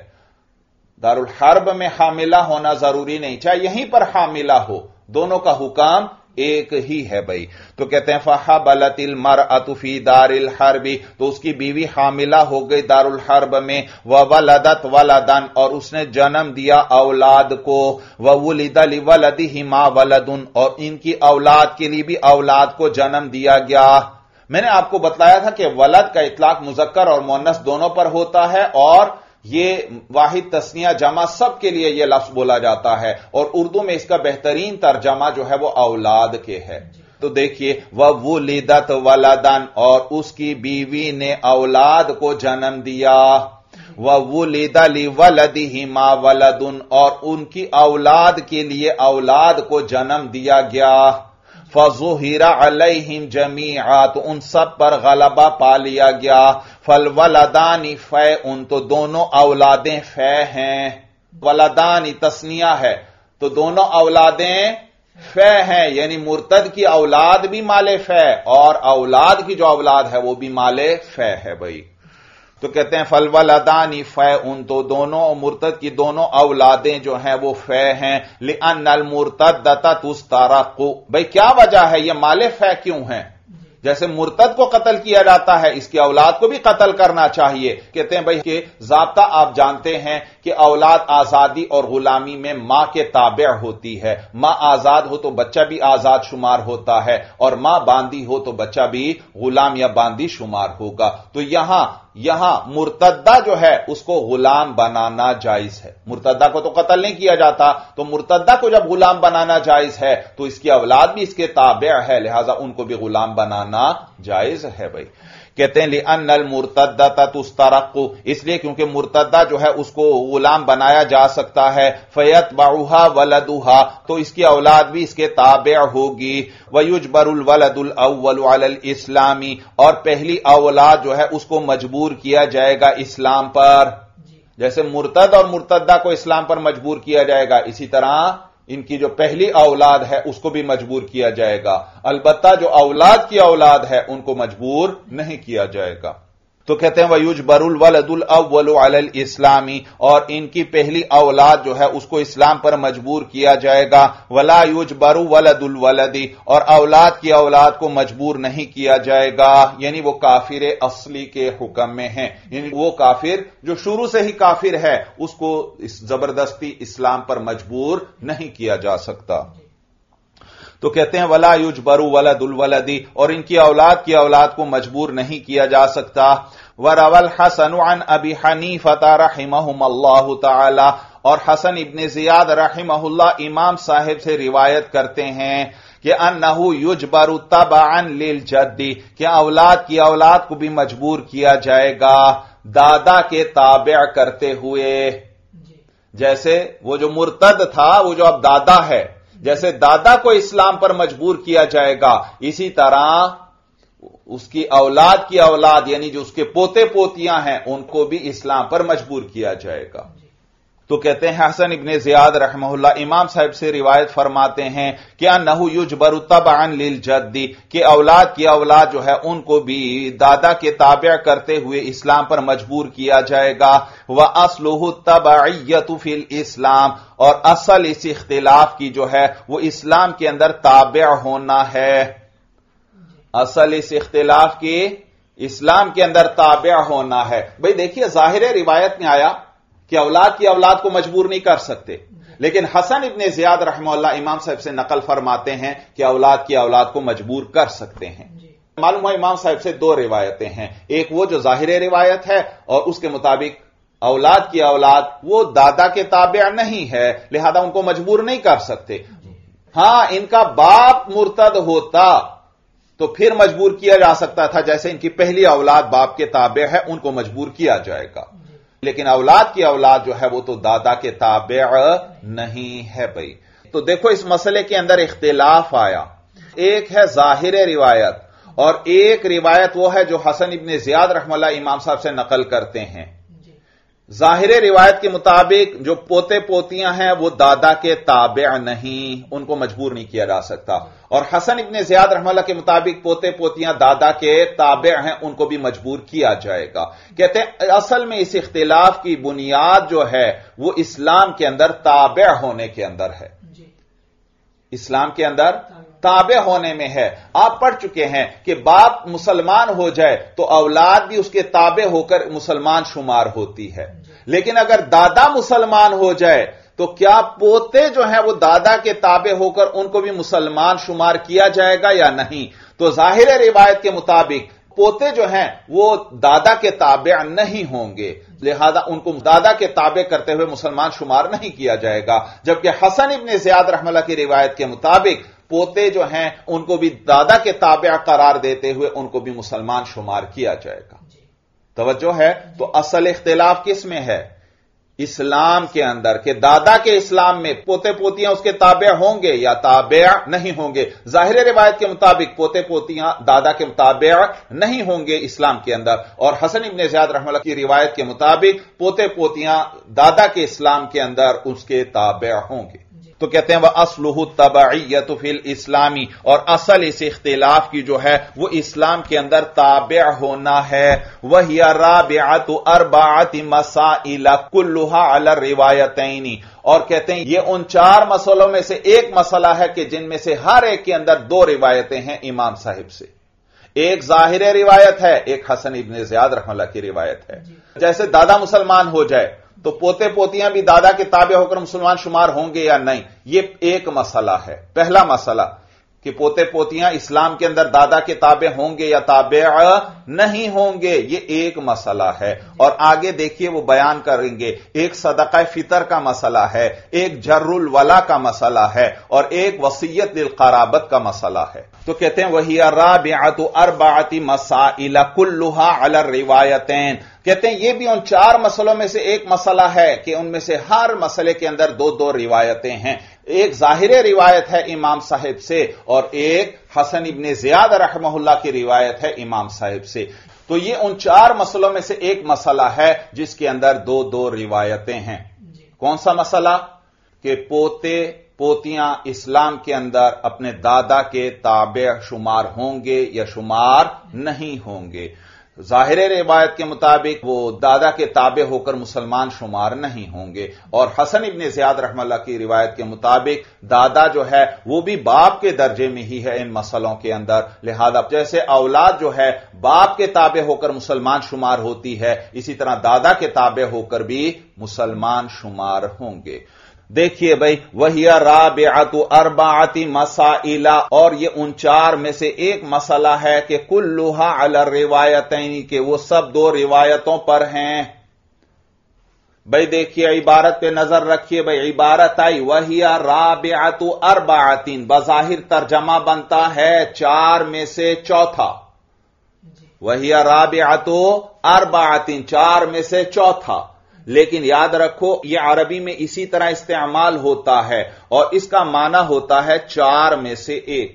دار الحرب میں حاملہ ہونا ضروری نہیں، چاہے یہیں پر حاملہ ہو، دونوں کا حکم ایک ہی ہے بھائی۔ تو کہتے ہیں فحبلت المرأة فی دار الحرب، تو اس کی بیوی حاملہ ہو گئی دار الحرب میں، وولدت ولدن، اور اس نے جنم دیا اولاد کو، وولد لولدہما ولد، اور ان کی اولاد کے لیے بھی اولاد کو جنم دیا گیا۔ میں نے آپ کو بتلایا تھا کہ ولد کا اطلاق مذکر اور مؤنث دونوں پر ہوتا ہے، اور یہ واحد تثنیہ جمع سب کے لیے یہ لفظ بولا جاتا ہے، اور اردو میں اس کا بہترین ترجمہ جو ہے وہ اولاد کے ہے۔ تو دیکھیے وَوُلِدَتْ وَلَدًا، اور اس کی بیوی نے اولاد کو جنم دیا، وَوُلِدَ لِوَلَدِهِمَا وَلَدٌ، اور ان کی اولاد کے لیے اولاد کو جنم دیا گیا، فَظُهِرَ عَلَيْهِمْ جَمِيعًا، تو ان سب پر غلبہ پا لیا گیا، فَالْوَلَدَانِ فَيْءٌ، تو دونوں اولادیں فے ہیں، ولدان تثنیہ ہے تو دونوں اولادیں فے ہیں، یعنی مرتد کی اولاد بھی مال فے اور اولاد کی جو اولاد ہے وہ بھی مال فے ہے بھائی۔ تو کہتے ہیں فالولدان فیء، تو دونوں مرتد کی دونوں اولادیں جو ہیں وہ فے ہیں، لأن المرتدۃ تسترق، بھئی کیا وجہ ہے یہ مال فے کیوں ہیں؟ جیسے مرتد کو قتل کیا جاتا ہے، اس کی اولاد کو بھی قتل کرنا چاہیے۔ کہتے ہیں بھئی کہ ضابطہ آپ جانتے ہیں کہ اولاد آزادی اور غلامی میں ماں کے تابع ہوتی ہے، ماں آزاد ہو تو بچہ بھی آزاد شمار ہوتا ہے، اور ماں باندی ہو تو بچہ بھی غلام یا باندی شمار ہوگا۔ تو یہاں مرتدہ جو ہے اس کو غلام بنانا جائز ہے، مرتدہ کو تو قتل نہیں کیا جاتا، تو مرتدہ کو جب غلام بنانا جائز ہے تو اس کی اولاد بھی اس کے تابع ہے، لہذا ان کو بھی غلام بنانا جائز ہے بھائی۔ کہتے ہیں لأن المرتدۃ تسترق، اس لیے کیونکہ مرتدہ جو ہے اس کو غلام بنایا جا سکتا ہے، فیتبعها ولدها، تو اس کی اولاد بھی اس کے تابع ہوگی، ویجبر الولد الاول علی الاسلام، اور پہلی اولاد جو ہے اس کو مجبور کیا جائے گا اسلام پر، جیسے مرتد اور مرتدہ کو اسلام پر مجبور کیا جائے گا، اسی طرح ان کی جو پہلی اولاد ہے اس کو بھی مجبور کیا جائے گا، البتہ جو اولاد کی اولاد ہے ان کو مجبور نہیں کیا جائے گا۔ تو کہتے ہیں وَيُجْبَرُ الْوَلَدُ الْأَوَّلُ عَلَى الْإِسْلَامِ، اور ان کی پہلی اولاد جو ہے اس کو اسلام پر مجبور کیا جائے گا، وَلَا يُجْبَرُ وَلَدُ الْوَلَدِ، اور اولاد کی اولاد کو مجبور نہیں کیا جائے گا، یعنی وہ کافر اصلی کے حکم میں ہیں، یعنی وہ کافر جو شروع سے ہی کافر ہے اس کو زبردستی اسلام پر مجبور نہیں کیا جا سکتا۔ تو کہتے ہیں ولا یجبر ولد الولد، اور ان کی اولاد کو مجبور نہیں کیا جا سکتا۔ وروى الحسن عن ابی حنیفہ رحمہم اللہ تعالی، اور حسن ابن زیاد رحمہ اللہ امام صاحب سے روایت کرتے ہیں کہ انہ یجبر تبعا للجد، کہ اولاد کی اولاد کو بھی مجبور کیا جائے گا دادا کے تابع کرتے ہوئے، جیسے وہ جو مرتد تھا وہ جو اب دادا ہے، جیسے دادا کو اسلام پر مجبور کیا جائے گا، اسی طرح اس کی اولاد کی اولاد یعنی جو اس کے پوتے پوتیاں ہیں ان کو بھی اسلام پر مجبور کیا جائے گا۔ تو کہتے ہیں حسن ابن زیاد رحمہ اللہ امام صاحب سے روایت فرماتے ہیں کہ انہ یجبر تبعا للجد، کہ اولاد کی اولاد جو ہے ان کو بھی دادا کے تابع کرتے ہوئے اسلام پر مجبور کیا جائے گا۔ وَأَصْلُهُ التَّبَعِيَّةُ فِي الْإِسْلام، اور اصل اس اختلاف کی جو ہے وہ اسلام کے اندر تابع ہونا ہے، اصل اس اختلاف کی اسلام کے اندر تابع ہونا ہے۔ بھئی دیکھیے ظاہر روایت میں آیا کہ اولاد کی اولاد کو مجبور نہیں کر سکتے، لیکن حسن ابن زیاد رحمہ اللہ امام صاحب سے نقل فرماتے ہیں کہ اولاد کی اولاد کو مجبور کر سکتے ہیں۔ معلوم ہے امام صاحب سے دو روایتیں ہیں، ایک وہ جو ظاہر روایت ہے اور اس کے مطابق اولاد کی اولاد وہ دادا کے تابع نہیں ہے لہذا ان کو مجبور نہیں کر سکتے، ہاں ان کا باپ مرتد ہوتا تو پھر مجبور کیا جا سکتا تھا، جیسے ان کی پہلی اولاد باپ کے تابع ہے ان کو مجبور کیا جائے گا۔ لیکن اولاد کی اولاد جو ہے وہ تو دادا کے تابع نہیں ہے بھائی. تو دیکھو اس مسئلے کے اندر اختلاف آیا. ایک ہے ظاہر روایت اور ایک روایت وہ ہے جو حسن ابن زیاد رحمہ اللہ امام صاحب سے نقل کرتے ہیں. ظاہر روایت کے مطابق جو پوتے پوتیاں ہیں وہ دادا کے تابع نہیں، ان کو مجبور نہیں کیا جا سکتا. اور حسن ابن زیاد رحمہ اللہ کے مطابق پوتے پوتیاں دادا کے تابع ہیں، ان کو بھی مجبور کیا جائے گا. کہتے ہیں اصل میں اس اختلاف کی بنیاد جو ہے وہ اسلام کے اندر تابع ہونے کے اندر ہے. اسلام کے اندر تابع ہونے میں ہے. آپ پڑھ چکے ہیں کہ باپ مسلمان ہو جائے تو اولاد بھی اس کے تابع ہو کر مسلمان شمار ہوتی ہے. لیکن اگر دادا مسلمان ہو جائے تو کیا پوتے جو ہیں وہ دادا کے تابع ہو کر ان کو بھی مسلمان شمار کیا جائے گا یا نہیں؟ تو ظاہر روایت کے مطابق پوتے جو ہیں وہ دادا کے تابع نہیں ہوں گے، لہذا ان کو دادا کے تابع کرتے ہوئے مسلمان شمار نہیں کیا جائے گا. جبکہ حسن ابن زیاد رحمہ اللہ کی روایت کے مطابق پوتے جو ہیں ان کو بھی دادا کے تابع قرار دیتے ہوئے ان کو بھی مسلمان شمار کیا جائے گا. توجہ ہے؟ تو اصل اختلاف کس میں ہے؟ اسلام کے اندر، کہ دادا کے اسلام میں پوتے پوتیاں اس کے تابع ہوں گے یا تابع نہیں ہوں گے. ظاہر روایت کے مطابق پوتے پوتیاں دادا کے تابع نہیں ہوں گے اسلام کے اندر، اور حسن ابن زیاد رحمہ اللہ کی روایت کے مطابق پوتے پوتیاں دادا کے اسلام کے اندر اس کے تابع ہوں گے. تو کہتے ہیں وَأَصْلُهُ التَّبَعِيَّةُ فِي الْإِسْلَامِ، اور اصل اس اختلاف کی جو ہے وہ اسلام کے اندر تابع ہونا ہے. وَهِيَ رَابِعَةُ أَرْبَعَةِ مَسَائِلَ كُلُّهَا عَلَى الرِّوَایَتَيْنِ، اور کہتے ہیں یہ ان 4 مسئلوں میں سے ایک مسئلہ ہے کہ جن میں سے ہر ایک کے اندر 2 روایتیں ہیں امام صاحب سے. ایک ظاہر روایت ہے، ایک حسن ابن زیاد رحمہ اللہ کی روایت ہے. جیسے دادا مسلمان ہو جائے تو پوتے پوتیاں بھی دادا کے تابع ہو کر مسلمان شمار ہوں گے یا نہیں، یہ ایک مسئلہ ہے. پہلا مسئلہ کہ پوتے پوتیاں اسلام کے اندر دادا کے تابع ہوں گے یا تابع نہیں ہوں گے، یہ ایک مسئلہ ہے. اور آگے دیکھیے وہ بیان کریں گے، ایک صدقہ فطر کا مسئلہ ہے، ایک جر الولا کا مسئلہ ہے، اور ایک وصیت للقرابت کا مسئلہ ہے. تو کہتے ہیں وہی الرابعۃ اربعۃ مسائل کلھا علی الروایتین، کہتے ہیں یہ بھی ان 4 مسئلوں میں سے ایک مسئلہ ہے کہ ان میں سے ہر مسئلے کے اندر 2 روایتیں ہیں. ایک ظاہر روایت ہے امام صاحب سے اور ایک حسن ابن زیاد رحمہ اللہ کی روایت ہے امام صاحب سے. تو یہ ان 4 مسئلوں میں سے ایک مسئلہ ہے جس کے اندر 2 روایتیں ہیں. کون سا مسئلہ؟ کہ پوتے پوتیاں اسلام کے اندر اپنے دادا کے تابع شمار ہوں گے یا شمار نہیں ہوں گے. ظاہر روایت کے مطابق وہ دادا کے تابع ہو کر مسلمان شمار نہیں ہوں گے، اور حسن ابن زیاد رحمہ اللہ کی روایت کے مطابق دادا جو ہے وہ بھی باپ کے درجے میں ہی ہے ان مسئلوں کے اندر. لہذا جیسے اولاد جو ہے باپ کے تابع ہو کر مسلمان شمار ہوتی ہے، اسی طرح دادا کے تابع ہو کر بھی مسلمان شمار ہوں گے. دیکھیے بھائی وہی رابعۃ اربعۃ مسائل، اور یہ ان 4 میں سے ایک مسئلہ ہے کہ کلھا علی الروایتین، کہ وہ سب 2 روایتوں پر ہیں. بھائی دیکھیے عبارت پہ نظر رکھیے. بھائی عبارت آئی وہی رابعۃ اربعۃ، بظاہر ترجمہ بنتا ہے 4 میں سے چوتھا. وہی رابعۃ اربعۃ، 4 میں سے چوتھا. لیکن یاد رکھو یہ عربی میں اسی طرح استعمال ہوتا ہے اور اس کا معنی ہوتا ہے 4 میں سے 1.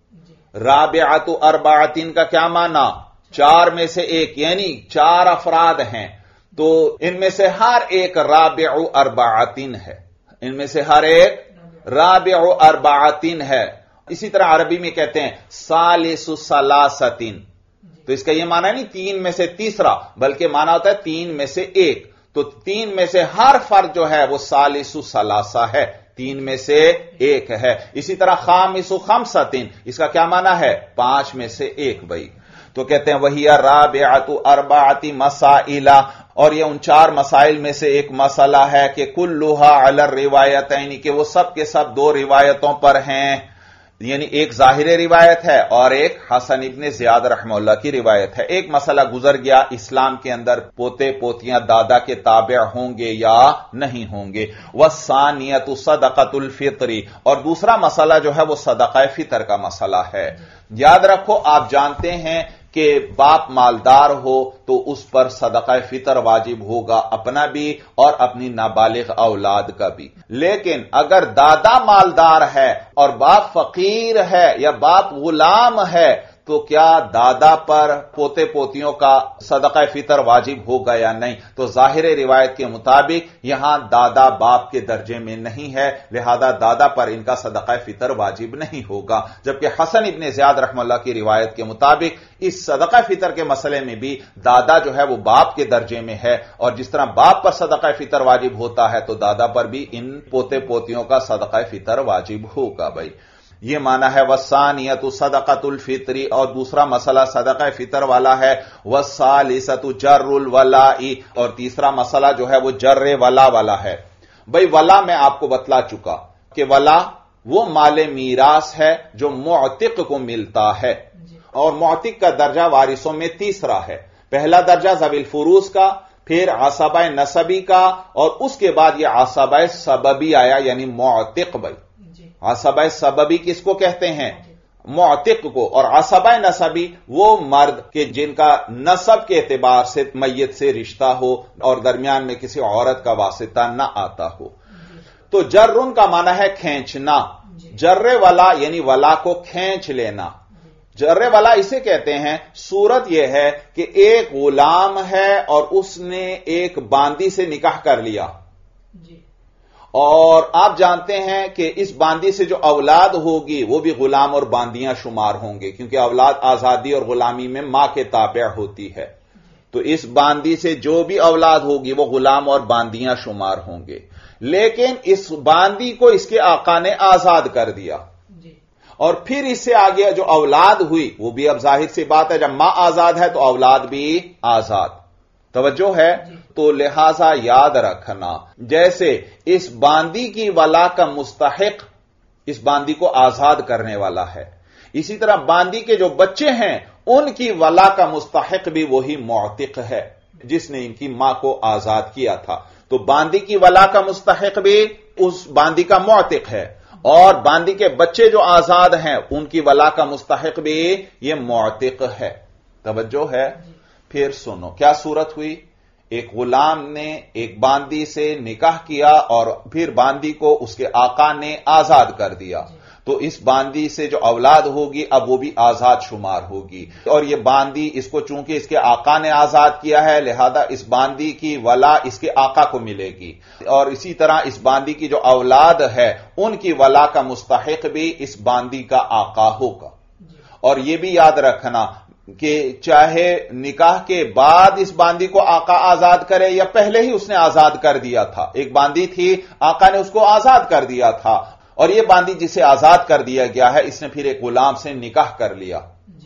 رابعۃ اربعۃ کا کیا معنی؟ 4 میں سے 1، یعنی 4 افراد ہیں تو ان میں سے ہر ایک رابع اربعۃ ہے. ان میں سے ہر ایک رابع اربعۃ ہے. اسی طرح عربی میں کہتے ہیں ثالث ثلاثۃ، تو اس کا یہ معنی نہیں 3 میں سے تیسرا، بلکہ معنی ہوتا ہے 3 میں سے 1. تو 3 میں سے ہر فرد جو ہے وہ ثالث ثلاثہ ہے، 3 میں سے 1 ہے. اسی طرح خامس خمسۃ، اس کا کیا معنی ہے؟ 5 میں سے 1 بھائی. تو کہتے ہیں وہی رابعۃ اربعۃ مسائل، اور یہ ان 4 مسائل میں سے ایک مسئلہ ہے کہ کلھا علی الروایتین، کہ وہ سب کے سب 2 روایتوں پر ہیں. یعنی ایک ظاہر روایت ہے اور ایک حسن ابن زیاد رحمہ اللہ کی روایت ہے. ایک مسئلہ گزر گیا اسلام کے اندر پوتے پوتیاں دادا کے تابع ہوں گے یا نہیں ہوں گے. والثانیۃ صدقۃ الفطر، اور دوسرا مسئلہ جو ہے وہ صدقہ فطر کا مسئلہ ہے. یاد رکھو آپ جانتے ہیں کہ باپ مالدار ہو تو اس پر صدقہ فطر واجب ہوگا، اپنا بھی اور اپنی نابالغ اولاد کا بھی۔ لیکن اگر دادا مالدار ہے اور باپ فقیر ہے یا باپ غلام ہے تو کیا دادا پر پوتے پوتیوں کا صدقہ فطر واجب ہوگا یا نہیں؟ تو ظاہر روایت کے مطابق یہاں دادا باپ کے درجے میں نہیں ہے، لہذا دادا پر ان کا صدقہ فطر واجب نہیں ہوگا، جبکہ حسن ابن زیاد رحمہ اللہ کی روایت کے مطابق اس صدقہ فطر کے مسئلے میں بھی دادا جو ہے وہ باپ کے درجے میں ہے، اور جس طرح باپ پر صدقہ فطر واجب ہوتا ہے تو دادا پر بھی ان پوتے پوتیوں کا صدقہ فطر واجب ہوگا۔ بھائی یہ معنی ہے والثانیۃ صدقۃ الفطر، اور دوسرا مسئلہ صدقہ فطر والا ہے، والثالثۃ جر الولاء، اور تیسرا مسئلہ جو ہے وہ جر ولا والا ہے۔ بھائی ولا میں آپ کو بتلا چکا کہ ولا وہ مال میراث ہے جو معتق کو ملتا ہے، اور معتق کا درجہ وارثوں میں تیسرا ہے۔ پہلا درجہ ذوی الفروض کا، پھر عصبہ نسبی کا، اور اس کے بعد یہ عصبہ سببی آیا، یعنی معتق۔ بھائی عصبہ سببی کس کو کہتے ہیں؟ معتق کو، اور عصبہ نسبی وہ مرد کہ جن کا نسب کے اعتبار سے میت سے رشتہ ہو اور درمیان میں کسی عورت کا واسطہ نہ آتا ہو۔ تو جرن کا معنی ہے کھینچنا، جر ولا یعنی ولا کو کھینچ لینا۔ جر ولا اسے کہتے ہیں، صورت یہ ہے کہ ایک غلام ہے اور اس نے ایک باندی سے نکاح کر لیا، اور آپ جانتے ہیں کہ اس باندی سے جو اولاد ہوگی وہ بھی غلام اور باندیاں شمار ہوں گے، کیونکہ اولاد آزادی اور غلامی میں ماں کے تابع ہوتی ہے۔ تو اس باندی سے جو بھی اولاد ہوگی وہ غلام اور باندیاں شمار ہوں گے، لیکن اس باندی کو اس کے آقا نے آزاد کر دیا، اور پھر اس سے آگے جو اولاد ہوئی وہ بھی اب ظاہر سی بات ہے جب ماں آزاد ہے تو اولاد بھی آزاد۔ توجہ ہے؟ تو لہذا یاد رکھنا جیسے اس باندی کی ولا کا مستحق اس باندی کو آزاد کرنے والا ہے، اسی طرح باندی کے جو بچے ہیں ان کی ولا کا مستحق بھی وہی معتق ہے جس نے ان کی ماں کو آزاد کیا تھا۔ تو باندی کی ولا کا مستحق بھی اس باندی کا معتق ہے، اور باندی کے بچے جو آزاد ہیں ان کی ولا کا مستحق بھی یہ معتق ہے۔ توجہ ہے؟ پھر سنو کیا صورت ہوئی؟ ایک غلام نے ایک باندی سے نکاح کیا اور پھر باندی کو اس کے آقا نے آزاد کر دیا، تو اس باندی سے جو اولاد ہوگی اب وہ بھی آزاد شمار ہوگی، اور یہ باندی اس کو چونکہ اس کے آقا نے آزاد کیا ہے لہذا اس باندی کی ولا اس کے آقا کو ملے گی، اور اسی طرح اس باندی کی جو اولاد ہے ان کی ولا کا مستحق بھی اس باندی کا آقا ہوگا۔ اور یہ بھی یاد رکھنا کہ چاہے نکاح کے بعد اس باندی کو آقا آزاد کرے یا پہلے ہی اس نے آزاد کر دیا تھا، ایک باندی تھی آقا نے اس کو آزاد کر دیا تھا، اور یہ باندی جسے آزاد کر دیا گیا ہے اس نے پھر ایک غلام سے نکاح کر لیا۔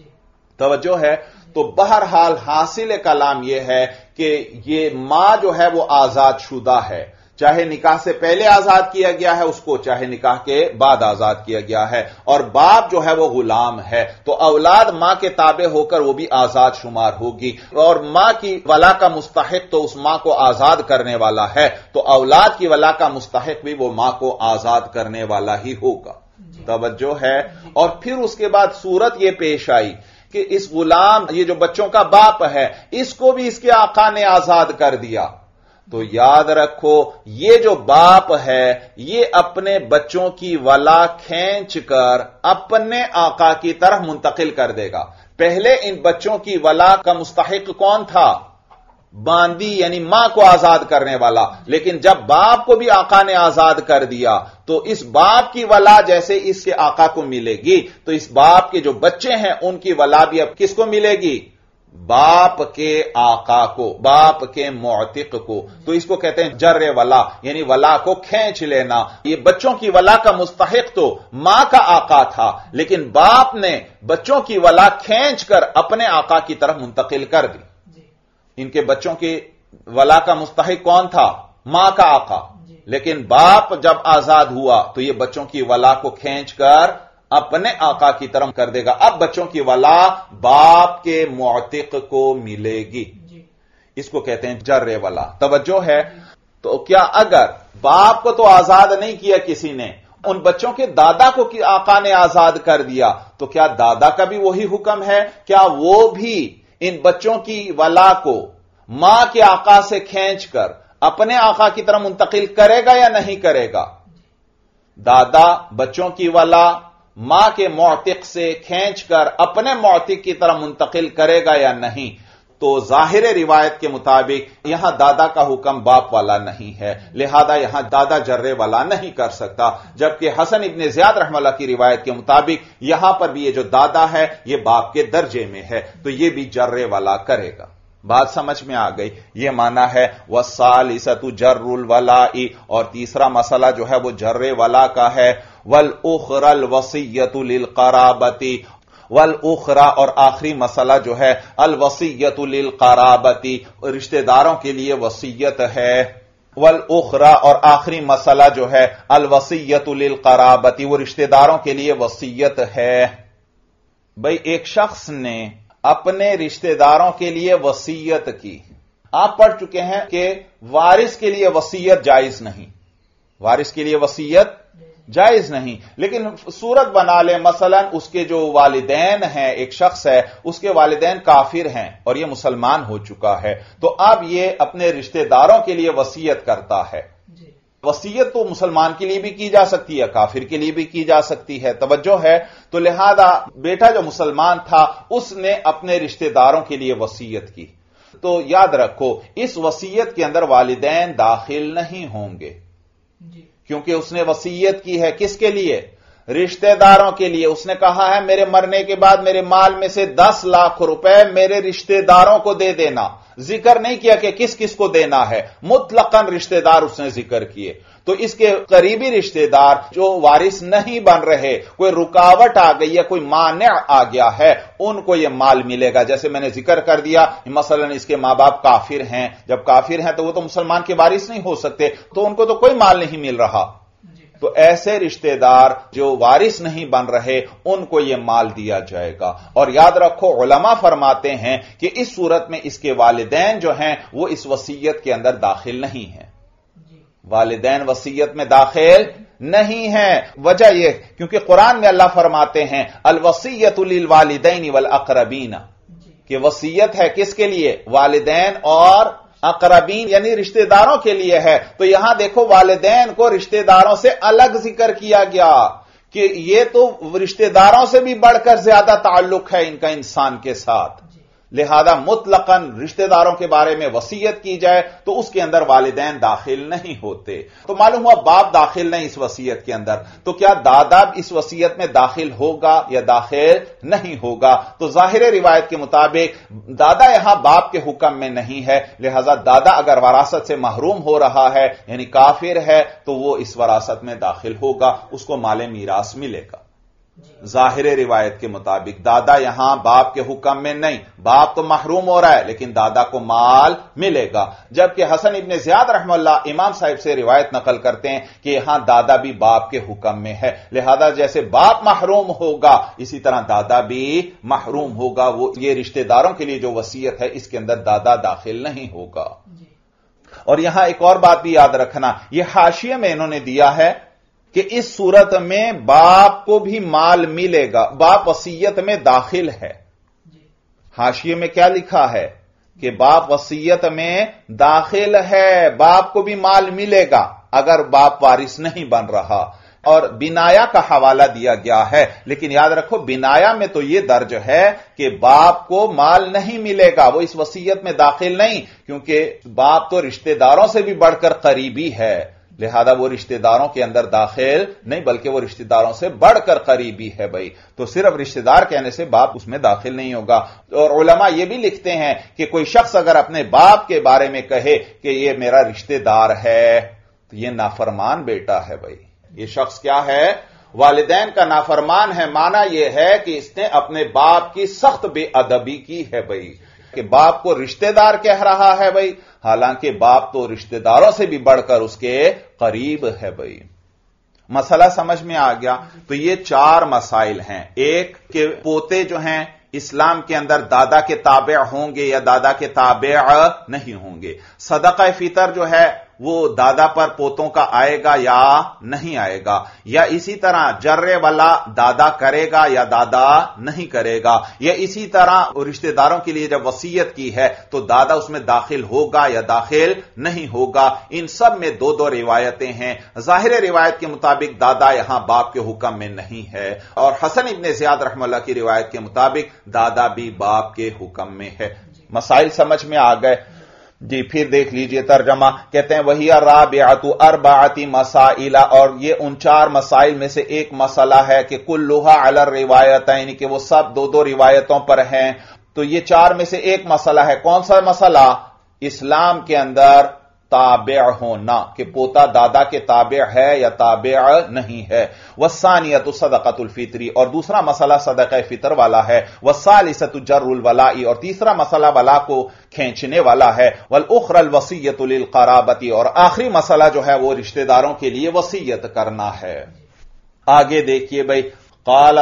توجہ ہے؟ تو بہرحال حاصل کلام یہ ہے کہ یہ ماں جو ہے وہ آزاد شدہ ہے، چاہے نکاح سے پہلے آزاد کیا گیا ہے اس کو، چاہے نکاح کے بعد آزاد کیا گیا ہے، اور باپ جو ہے وہ غلام ہے، تو اولاد ماں کے تابع ہو کر وہ بھی آزاد شمار ہوگی، اور ماں کی ولا کا مستحق تو اس ماں کو آزاد کرنے والا ہے، تو اولاد کی ولا کا مستحق بھی وہ ماں کو آزاد کرنے والا ہی ہوگا۔ توجہ ہے؟ اور پھر اس کے بعد صورت یہ پیش آئی کہ اس غلام یہ جو بچوں کا باپ ہے اس کو بھی اس کے آقا نے آزاد کر دیا، تو یاد رکھو یہ جو باپ ہے یہ اپنے بچوں کی ولا کھینچ کر اپنے آقا کی طرف منتقل کر دے گا۔ پہلے ان بچوں کی ولا کا مستحق کون تھا؟ باندی یعنی ماں کو آزاد کرنے والا، لیکن جب باپ کو بھی آقا نے آزاد کر دیا تو اس باپ کی ولا جیسے اس کے آقا کو ملے گی تو اس باپ کے جو بچے ہیں ان کی ولا بھی اب کس کو ملے گی؟ باپ کے آقا کو، باپ کے معتق کو۔ تو اس کو کہتے ہیں جر ولا، یعنی ولا کو کھینچ لینا۔ یہ بچوں کی ولا کا مستحق تو ماں کا آقا تھا، لیکن باپ نے بچوں کی ولا کھینچ کر اپنے آقا کی طرف منتقل کر دی۔ ان کے بچوں کی ولا کا مستحق کون تھا؟ ماں کا آقا، لیکن باپ جب آزاد ہوا تو یہ بچوں کی ولا کو کھینچ کر اپنے آقا کی طرف کر دے گا۔ اب بچوں کی ولا باپ کے معتق کو ملے گی، اس کو کہتے ہیں جر ولا۔ توجہ ہے؟ تو کیا اگر باپ کو تو آزاد نہیں کیا کسی نے ان بچوں کے دادا کو آقا نے آزاد کر دیا، تو کیا دادا کا بھی وہی حکم ہے؟ کیا وہ بھی ان بچوں کی ولا کو ماں کے آقا سے کھینچ کر اپنے آقا کی طرح منتقل کرے گا یا نہیں کرے گا؟ دادا بچوں کی ولا ماں کے معتق سے کھینچ کر اپنے معتق کی طرح منتقل کرے گا یا نہیں؟ تو ظاہر روایت کے مطابق یہاں دادا کا حکم باپ والا نہیں ہے، لہذا یہاں دادا جرے والا نہیں کر سکتا، جبکہ حسن ابن زیاد رحمہ اللہ کی روایت کے مطابق یہاں پر بھی یہ جو دادا ہے یہ باپ کے درجے میں ہے، تو یہ بھی جرے والا کرے گا۔ بات سمجھ میں آ گئی؟ یہ معنی ہے والثالثۃ جر الولاء، اور تیسرا مسئلہ جو ہے وہ جرے والا کا ہے، والاخری الوصیۃ للقرابۃ، والاخری اور آخری مسئلہ جو ہے الوصیۃ للقرابۃ، رشتہ داروں کے لیے وصیت ہے، والاخری اور آخری مسئلہ جو ہے الوصیۃ للقرابۃ، وہ رشتہ داروں کے لیے وصیت ہے۔ بھئی ایک شخص نے اپنے رشتہ داروں کے لیے وصیت کی، آپ پڑھ چکے ہیں کہ وارث کے لیے وصیت جائز نہیں، وارث کے لیے وصیت جائز نہیں، لیکن صورت بنا لیں مثلا اس کے جو والدین ہیں، ایک شخص ہے اس کے والدین کافر ہیں اور یہ مسلمان ہو چکا ہے، تو اب یہ اپنے رشتہ داروں کے لیے وصیت کرتا ہے۔ وصیت تو مسلمان کے لیے بھی کی جا سکتی ہے، کافر کے لیے بھی کی جا سکتی ہے، توجہ ہے؟ تو لہذا بیٹا جو مسلمان تھا اس نے اپنے رشتہ داروں کے لیے وصیت کی، تو یاد رکھو اس وصیت کے اندر والدین داخل نہیں ہوں گے، کیونکہ اس نے وصیت کی ہے کس کے لیے؟ رشتہ داروں کے لیے۔ اس نے کہا ہے میرے مرنے کے بعد میرے مال میں سے 10 لاکھ روپے میرے رشتہ داروں کو دے دینا، ذکر نہیں کیا کہ کس کس کو دینا ہے، مطلقاً رشتہ دار اس نے ذکر کیے۔ تو اس کے قریبی رشتہ دار جو وارث نہیں بن رہے، کوئی رکاوٹ آ گئی ہے، کوئی مانع آ گیا ہے، ان کو یہ مال ملے گا۔ جیسے میں نے ذکر کر دیا مثلا اس کے ماں باپ کافر ہیں، جب کافر ہیں تو وہ تو مسلمان کے وارث نہیں ہو سکتے، تو ان کو تو کوئی مال نہیں مل رہا، تو ایسے رشتہ دار جو وارث نہیں بن رہے ان کو یہ مال دیا جائے گا۔ اور یاد رکھو علماء فرماتے ہیں کہ اس صورت میں اس کے والدین جو ہیں وہ اس وصیت کے اندر داخل نہیں ہیں، والدین وصیت میں داخل نہیں ہیں۔ وجہ یہ کیونکہ قرآن میں اللہ فرماتے ہیں الوصیۃ للوالدین والاقربین، کہ وصیت ہے کس کے لیے؟ والدین اور اقربین یعنی رشتہ داروں کے لیے ہے۔ تو یہاں دیکھو والدین کو رشتہ داروں سے الگ ذکر کیا گیا کہ یہ تو رشتہ داروں سے بھی بڑھ کر زیادہ تعلق ہے ان کا انسان کے ساتھ، لہذا مطلقاً رشتہ داروں کے بارے میں وصیت کی جائے تو اس کے اندر والدین داخل نہیں ہوتے۔ تو معلوم ہوا باپ داخل نہیں اس وصیت کے اندر، تو کیا دادا اس وصیت میں داخل ہوگا یا داخل نہیں ہوگا؟ تو ظاہر روایت کے مطابق دادا یہاں باپ کے حکم میں نہیں ہے، لہذا دادا اگر وراثت سے محروم ہو رہا ہے یعنی کافر ہے تو وہ اس وراثت میں داخل ہوگا، اس کو مال میراث ملے گا۔ ظاہر روایت کے مطابق دادا یہاں باپ کے حکم میں نہیں، باپ تو محروم ہو رہا ہے لیکن دادا کو مال ملے گا، جبکہ حسن ابن زیاد رحمہ اللہ امام صاحب سے روایت نقل کرتے ہیں کہ یہاں دادا بھی باپ کے حکم میں ہے، لہذا جیسے باپ محروم ہوگا اسی طرح دادا بھی محروم ہوگا، وہ یہ رشتہ داروں کے لیے جو وصیت ہے اس کے اندر دادا داخل نہیں ہوگا۔ اور یہاں ایک اور بات بھی یاد رکھنا، یہ حاشیے میں انہوں نے دیا ہے کہ اس صورت میں باپ کو بھی مال ملے گا، باپ وصیت میں داخل ہے۔ حاشیے میں کیا لکھا ہے کہ باپ وصیت میں داخل ہے، باپ کو بھی مال ملے گا اگر باپ وارث نہیں بن رہا، اور بنایا کا حوالہ دیا گیا ہے، لیکن یاد رکھو بنایا میں تو یہ درج ہے کہ باپ کو مال نہیں ملے گا، وہ اس وصیت میں داخل نہیں، کیونکہ باپ تو رشتہ داروں سے بھی بڑھ کر قریبی ہے، لہذا وہ رشتہ داروں کے اندر داخل نہیں بلکہ وہ رشتہ داروں سے بڑھ کر قریبی ہے بھائی، تو صرف رشتہ دار کہنے سے باپ اس میں داخل نہیں ہوگا۔ اور علماء یہ بھی لکھتے ہیں کہ کوئی شخص اگر اپنے باپ کے بارے میں کہے کہ یہ میرا رشتہ دار ہے تو یہ نافرمان بیٹا ہے بھائی، یہ شخص کیا ہے؟ والدین کا نافرمان ہے، معنی یہ ہے کہ اس نے اپنے باپ کی سخت بے ادبی کی ہے بھائی، کہ باپ کو رشتہ دار کہہ رہا ہے بھائی، حالانکہ باپ تو رشتہ داروں سے بھی بڑھ کر اس کے قریب ہے بھائی۔ مسئلہ سمجھ میں آ گیا؟ تو یہ 4 مسائل ہیں، ایک کہ پوتے جو ہیں اسلام کے اندر دادا کے تابع ہوں گے یا دادا کے تابع نہیں ہوں گے، صدقہ فطر جو ہے وہ दादा पर पोतों का आएगा या नहीं आएगा, या इसी तरह जर्रे वाला दादा करेगा या दादा नहीं करेगा, या इसी तरह रिश्तेदारों के लिए जब वसीयत की है तो दादा उसमें दाखिल होगा या दाखिल नहीं होगा। इन सब में दो दो रिवायतें हैं। जाहिर रिवायत के मुताबिक दादा यहां बाप के हुक्म में नहीं है, और हसन इब्ने ज़ियाद रहमतुल्लाह की रिवायत के मुताबिक दादा भी बाप के हुक्म में है। मसाइल समझ में आ गए जी। फिर देख लीजिए तर्जमा, कहते हैं वही राबिअतु अर्बाअति मसाइला, और ये उन 4 मसाइल में से एक मसला है कि कुल्लुहा अला रिवायतैन, कि वो सब दो दो रिवायतों पर हैं। तो ये 4 में से एक मसला है। कौन सा मसला? इस्लाम के अंदर ताबिअ होना, कि पोता दादा के ताबिअ है या ताबिअ नहीं है। वस्सानियतु सदक़तुल फित्री, और दूसरा मसला सदक़े फितर वाला है। वस्सालिसतु जर्रुल वलाई, और तीसरा मसला वला को खींचने वाला है। वल उखरल वसीयतु लिल क़राबती, और आखिरी मसला जो है वो रिश्तेदारों के लिए वसीयत करना है। आगे देखिए भाई, क़ाल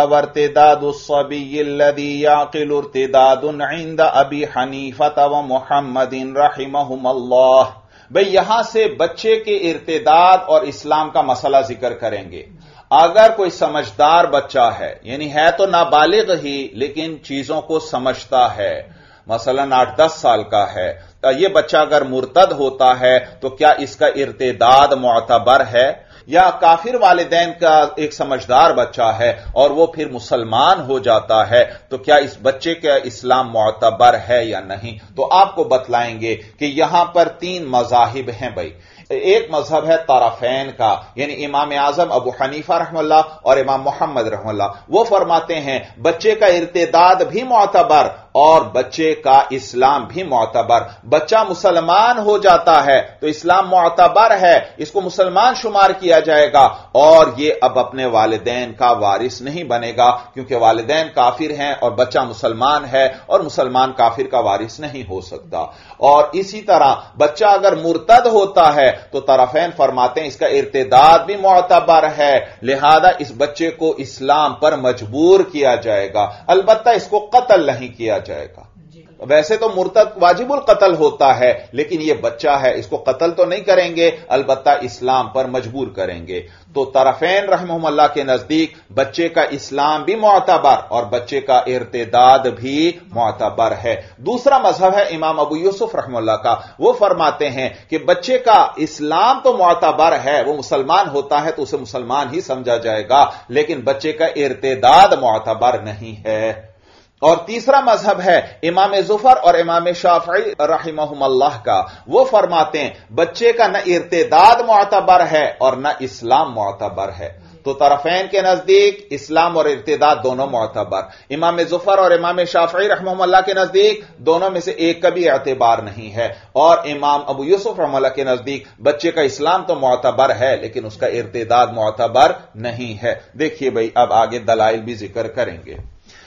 वर्तिदादुस्सबिय्यिल्लज़ी याक़िलु इर्तिदादुन इंद अबी हनीफ़ा व मुहम्मदिन रहिमहुमुल्लाह। भाई यहां से बच्चे के इर्तिदाद और इस्लाम का मसला जिक्र करेंगे। अगर कोई समझदार बच्चा है, यानी है तो नाबालिग ही लेकिन चीजों को समझता है, मसलन 8-10 साल का है, तो यह बच्चा अगर मुर्तद होता है तो क्या इसका इर्तिदाद मुअतबर है? या काफिर वालिदैन का एक समझदार बच्चा है और वो फिर मुसलमान हो जाता है, तो क्या इस बच्चे का इस्लाम मुअतबर है या नहीं? तो आपको बतलाएंगे कि यहां पर 3 मज़ाहिब हैं भाई। एक मजहब है तरफैन का, यानी इमाम आजम अबू हनीफा रहमतुल्लाह और इमाम मोहम्मद रहमतुल्लाह, वो फरमाते हैं बच्चे का इर्तिदाद भी मुअतबर और बच्चे का इस्लाम भी मुअतबर। बच्चा मुसलमान हो जाता है तो इस्लाम मुअतबर है, इसको मुसलमान शुमार किया जाएगा, और ये अब अपने वालिदैन का वारिस नहीं बनेगा, क्योंकि वालिदैन काफिर हैं और बच्चा मुसलमान है, और मुसलमान काफिर का वारिस नहीं हो सकता। और इसी तरह बच्चा अगर मुर्तद होता है तो तरफैन फरमाते हैं इसका इर्तिदाद भी मुअतबर है, लिहाजा इस बच्चे को इस्लाम पर मजबूर किया जाएगा, अलबत्ता इसको कत्ल नहीं किया जाएगा। वैसे तो मुर्तद वाजिबुल कत्ल होता है, लेकिन यह बच्चा है, इसको कत्ल तो नहीं करेंगे, अलबत्ता इस्लाम पर मजबूर करेंगे। तो तरफैन रहमहुमुल्लाह के नजदीक बच्चे का इस्लाम भी मुअतबर और बच्चे का इर्तिदाद भी मुअतबर है। दूसरा मजहब है इमाम अबू यूसुफ रहमहुल्लाह का, वो फरमाते हैं कि बच्चे का इस्लाम तो मुअतबर है, वो मुसलमान होता है तो उसे मुसलमान ही समझा जाएगा, लेकिन बच्चे का इर्तिदाद मुअतबर नहीं है। और तीसरा मजहब है इमाम ज़ुफर और इमाम शाफ़ई रहिमहुमुल्लाह का, वो फरमाते हैं बच्चे का न इर्तिदाद मुअतबर है और न इस्लाम मुअतबर है। तो तरफैन के नजदीक इस्लाम और इर्तिदाद दोनों मुअतबर, इमाम ज़ुफर और इमाम शाफ़ई रहमहुमुल्लाह के नजदीक दोनों में से एक का भी एतबार नहीं है, और इमाम अबू यूसुफ रहमहुल्लाह के नजदीक बच्चे का इस्लाम तो मुअतबर है लेकिन उसका इर्तिदाद मुअतबर नहीं है। देखिए भाई अब आगे दलाइल भी जिक्र करेंगे।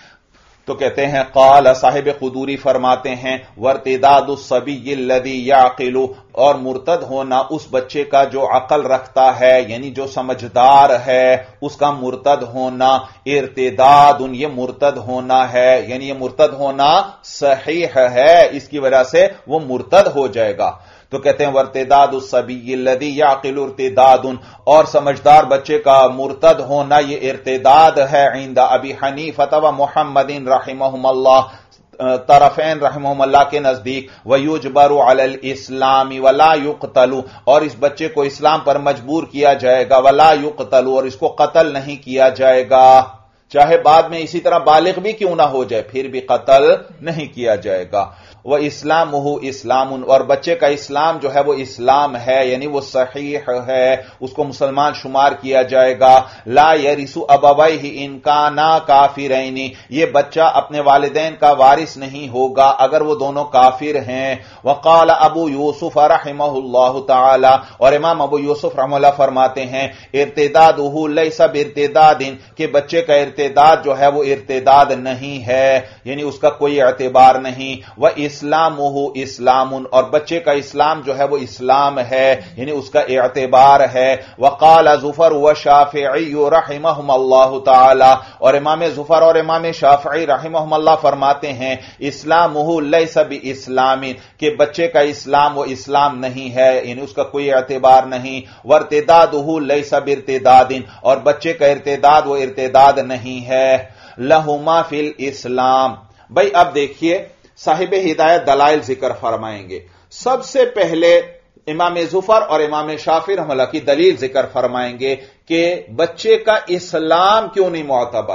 तो कहते हैं क़ाल साहिब क़ुदूरी फरमाते हैं वर्तिदादुस्सबिय्यिल्लज़ी याक़िलु, और मुर्तद होना उस बच्चे का जो अकल रखता है, यानी जो समझदार है, उसका मुर्तद होना, इर्तिदादुन ये मुर्तद होना है, यानी ये मुर्तद होना सहीह है, इसकी वजह से वो मुर्तद हो जाएगा। तो कहते हैं वर्तिदादुस्सबिय्यिल्लज़ी याक़िलु इर्तिदादुन, और समझदार बच्चे का मुर्तद होना ये इर्तिदाद है इंद अबी हनीफा व मुहम्मदिन रहिमहुमुल्लाह, तरफैन रहमहुमुल्लाह के नजदीक, वयुजबरु अलल इस्लामी वला युक़तलु, और इस बच्चे को इस्लाम पर मजबूर किया जाएगा, वला युक़तलु, और इसको कत्ल नहीं किया जाएगा, चाहे बाद में इसी तरह बालिग भी क्यों ना हो जाए, फिर भी कत्ल नहीं किया जाएगा। वह इस्लामुहु इस्लामुन, और बच्चे का इस्लाम जो है वो इस्लाम है, यानी वो सहीह है, उसको मुसलमान शुमार किया जाएगा। ला यरिसु अबवैहि इन काना काफिरैनी, ये बच्चा अपने वालिदैन का वारिस नहीं होगा अगर वो दोनों काफिर हैं। वक़ाल अबू यूसुफ रहमहुल्लाह तआला, और इमाम अबू यूसुफ रहमहुल्लाह फरमाते हैं इर्तिदादुहु लैसा बिर्तिदादिन, कि बच्चे का ارتداد جو ہے وہ ارتداد نہیں ہے، یعنی اس کا کوئی اعتبار نہیں، وَإِسْلَامُهُ إِسْلَامٌ، اور بچے کا اسلام جو ہے وہ اسلام ہے، یعنی اس کا اعتبار ہے۔ وقال ظفر والشافعی رحمہم اللہ تعالی، اور امام ظفر اور امام شافعی رحمہم اللہ فرماتے ہیں اسلامہ لیس باسلام، کہ بچے کا اسلام وہ اسلام نہیں ہے، یعنی اس کا کوئی اعتبار نہیں، وارتدادہ لیس بارتداد، اور بچے کا ارتداد وہ ارتداد نہیں ہے، لہما فی الاسلام۔ بھئی اب دیکھیے صاحب ہدایت دلائل ذکر فرمائیں گے۔ سب سے پہلے امام ظفر اور امام شافعی رحمہ اللہ کی دلیل ذکر فرمائیں گے کہ بچے کا اسلام کیوں نہیں معتبر،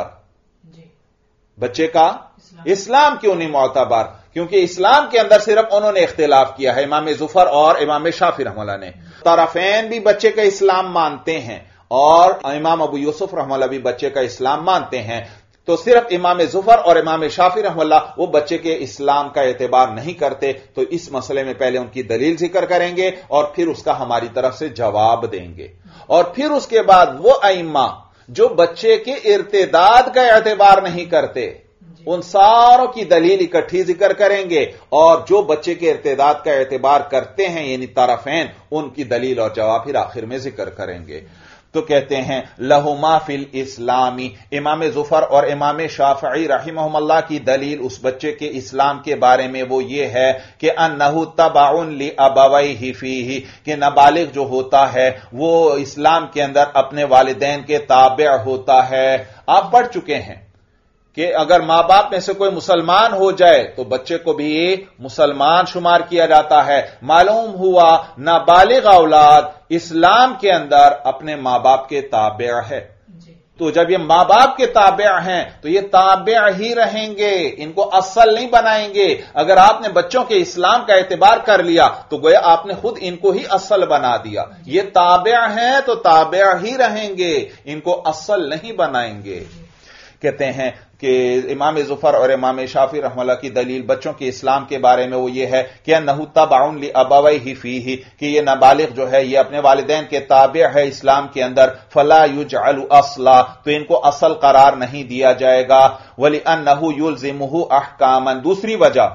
بچے کا اسلام کیوں نہیں معتبر، کیونکہ اسلام کے اندر صرف انہوں نے اختلاف کیا ہے، امام ظفر اور امام شافعی رحمہ اللہ نے۔ طرفین بھی بچے کا اسلام مانتے ہیں اور امام ابو یوسف رحمہ اللہ بھی بچے کا اسلام مانتے ہیں، تو صرف امام ظفر اور امام شافعی رحمہ اللہ وہ بچے کے اسلام کا اعتبار نہیں کرتے۔ تو اس مسئلے میں پہلے ان کی دلیل ذکر کریں گے اور پھر اس کا ہماری طرف سے جواب دیں گے، اور پھر اس کے بعد وہ ائمہ جو بچے کے ارتداد کا اعتبار نہیں کرتے ان ساروں کی دلیل اکٹھی ذکر کریں گے، اور جو بچے کے ارتداد کا اعتبار کرتے ہیں یعنی طرفین، ان کی دلیل اور جواب پھر آخر میں ذکر کریں گے۔ تو کہتے ہیں لہما فی الاسلام، امام ظفر اور امام شافعی رحمہم اللہ کی دلیل اس بچے کے اسلام کے بارے میں وہ یہ ہے کہ انہ تبع لابویہ فیہ، کہ نابالغ جو ہوتا ہے وہ اسلام کے اندر اپنے والدین کے تابع ہوتا ہے۔ آپ پڑھ چکے ہیں کہ اگر ماں باپ میں سے کوئی مسلمان ہو جائے تو بچے کو بھی مسلمان شمار کیا جاتا ہے۔ معلوم ہوا نابالغ اولاد اسلام کے اندر اپنے ماں باپ کے تابع ہے، تو جب یہ ماں باپ کے تابع ہیں تو یہ تابع ہی رہیں گے، ان کو اصل نہیں بنائیں گے۔ اگر آپ نے بچوں کے اسلام کا اعتبار کر لیا تو گویا آپ نے خود ان کو ہی اصل بنا دیا۔ یہ تابع ہیں تو تابع ہی رہیں گے، ان کو اصل نہیں بنائیں گے۔ کہتے ہیں کہ امام ظفر اور امام شافعی رحمہ اللہ کی دلیل بچوں کے اسلام کے بارے میں وہ یہ ہے کہ انہ تبع لابویہ فیہ، کہ یہ نابالغ جو ہے یہ اپنے والدین کے تابع ہے اسلام کے اندر، فلا یجعل اصلا، تو ان کو اصل قرار نہیں دیا جائے گا، ولانہ یلزمہ احکاما، دوسری وجہ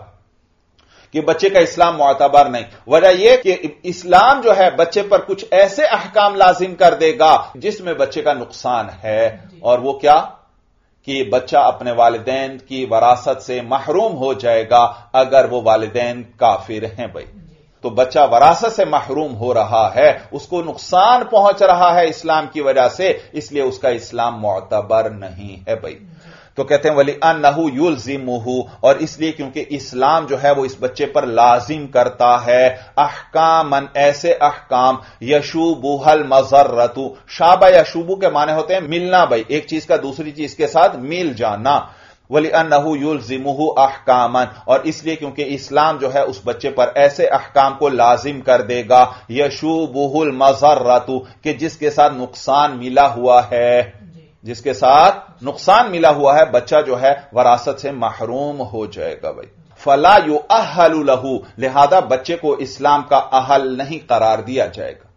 کہ بچے کا اسلام معتبر نہیں، وجہ یہ کہ اسلام جو ہے بچے پر کچھ ایسے احکام لازم کر دے گا جس میں بچے کا نقصان ہے، اور وہ کیا کہ بچہ اپنے والدین کی وراثت سے محروم ہو جائے گا اگر وہ والدین کافر ہیں۔ بھائی تو بچہ وراثت سے محروم ہو رہا ہے، اس کو نقصان پہنچ رہا ہے اسلام کی وجہ سے، اس لیے اس کا اسلام معتبر نہیں ہے۔ بھائی تو کہتے ہیں وَلِأَنَّهُ يُلْزِمُهُ، اور اس لیے کیونکہ اسلام جو ہے وہ اس بچے پر لازم کرتا ہے احکاماً، ایسے احکام یشوبُهَا الْمَضَرَّةُ، شابہ یشوبو کے معنی ہوتے ہیں ملنا، بھائی ایک چیز کا دوسری چیز کے ساتھ مل جانا۔ وَلِأَنَّهُ يُلْزِمُهُ أَحْكَامًا، اور اس لیے کیونکہ اسلام جو ہے اس بچے پر ایسے احکام کو لازم کر دے گا یشوبُهُ الْمَضَرَّةُ، کہ جس کے ساتھ نقصان ملا ہوا ہے، جس کے ساتھ نقصان ملا ہوا ہے، بچہ جو ہے وراثت سے محروم ہو جائے گا۔ بھائی فلا یؤہل لہ، لہذا بچے کو اسلام کا اہل نہیں قرار دیا جائے گا۔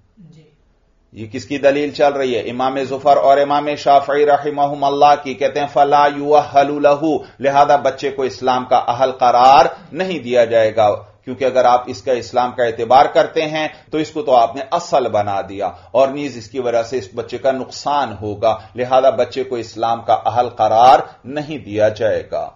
یہ کس کی دلیل چل رہی ہے؟ امام ظفر اور امام شافعی رحمہم اللہ کی، کہتے ہیں فلا یؤہل لہ، لہذا بچے کو اسلام کا اہل قرار نہیں دیا جائے گا، کیونکہ اگر آپ اس کا اسلام کا اعتبار کرتے ہیں تو اس کو تو آپ نے اصل بنا دیا، اور نیز اس کی وجہ سے اس بچے کا نقصان ہوگا، لہذا بچے کو اسلام کا اہل قرار نہیں دیا جائے گا۔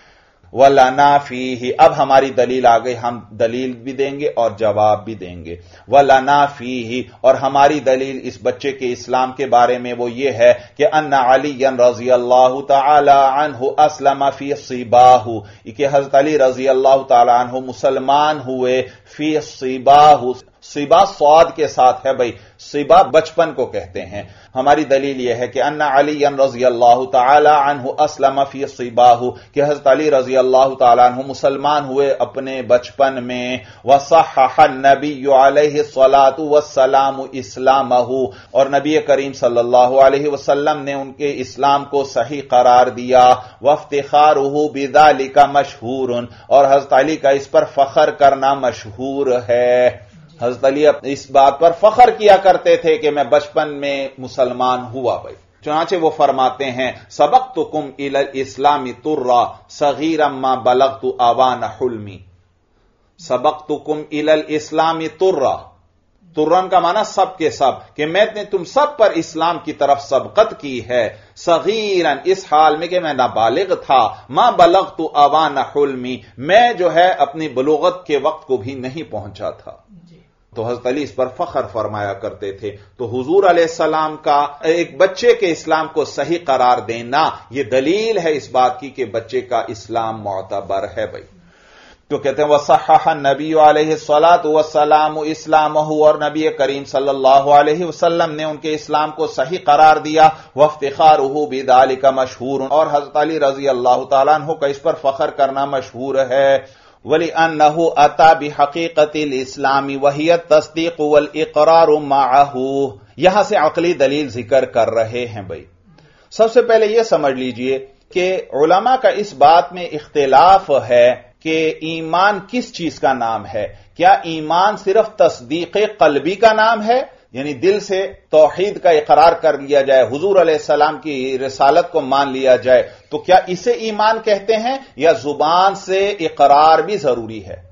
وَلَنَا فِيهِ، اب ہماری دلیل آ گئی، ہم دلیل بھی دیں گے اور جواب بھی دیں گے۔ وَلَنَا فِيهِ، اور ہماری دلیل اس بچے کے اسلام کے بارے میں وہ یہ ہے کہ ان علی رضی اللہ تعالی عنہ اسلم فی صباہ، کہ حضرت علی رضی اللہ تعالی عنہ مسلمان ہوئے فی صباہ، صبا صاد کے ساتھ ہے، بھائی صبا بچپن کو کہتے ہیں۔ ہماری دلیل یہ ہے کہ ان علی رضی اللہ تعالی عنہ اسلم فی صباہ، کہ حضرت علی رضی اللہ تعالی عنہ مسلمان ہوئے اپنے بچپن میں، وصحح النبی علیہ الصلاۃ والسلام اسلامہ، اور نبی کریم صلی اللہ علیہ وسلم نے ان کے اسلام کو صحیح قرار دیا، وافتخارہ بذلک مشہور، اور حضرت علی کا اس پر فخر کرنا مشہور ہے۔ حضرت علی اس بات پر فخر کیا کرتے تھے کہ میں بچپن میں مسلمان ہوا۔ بھائی چنانچہ وہ فرماتے ہیں سبقتکم الی الاسلام ترا صغیرا ما بلغت آوان حلمی. سبقتکم الی الاسلام ترا، ترن کا معنی سب کے سب، کہ میں نے تم سب پر اسلام کی طرف سبقت کی ہے، صغیرا اس حال میں کہ میں نابالغ تھا، ما بلغت آوان حلمی میں جو ہے اپنی بلوغت کے وقت کو بھی نہیں پہنچا تھا. تو حضرت علی اس پر فخر فرمایا کرتے تھے. تو حضور علیہ السلام کا ایک بچے کے اسلام کو صحیح قرار دینا یہ دلیل ہے اس بات کی کہ بچے کا اسلام معتبر ہے. بھائی تو کہتے ہیں وصحح النبی علیہ الصلاۃ والسلام اسلامہ، اور نبی کریم صلی اللہ علیہ وسلم نے ان کے اسلام کو صحیح قرار دیا. وافتخارہ بذلک مشہور، اور حضرت علی رضی اللہ تعالیٰ عنہ کا اس پر فخر کرنا مشہور ہے. وَلِأَنَّهُ أَتَى بِحَقِيقَةِ الْإِسْلَامِ وَهِيَ التَّصْدِيقُ وَالْإِقْرَارُ مَعَهُ. یہاں سے عقلی دلیل ذکر کر رہے ہیں. بھائی سب سے پہلے یہ سمجھ لیجئے کہ علماء کا اس بات میں اختلاف ہے کہ ایمان کس چیز کا نام ہے. کیا ایمان صرف تصدیق قلبی کا نام ہے، یعنی دل سے توحید کا اقرار کر لیا جائے، حضور علیہ السلام کی رسالت کو مان لیا جائے، تو کیا اسے ایمان کہتے ہیں، یا زبان سے اقرار بھی ضروری ہے؟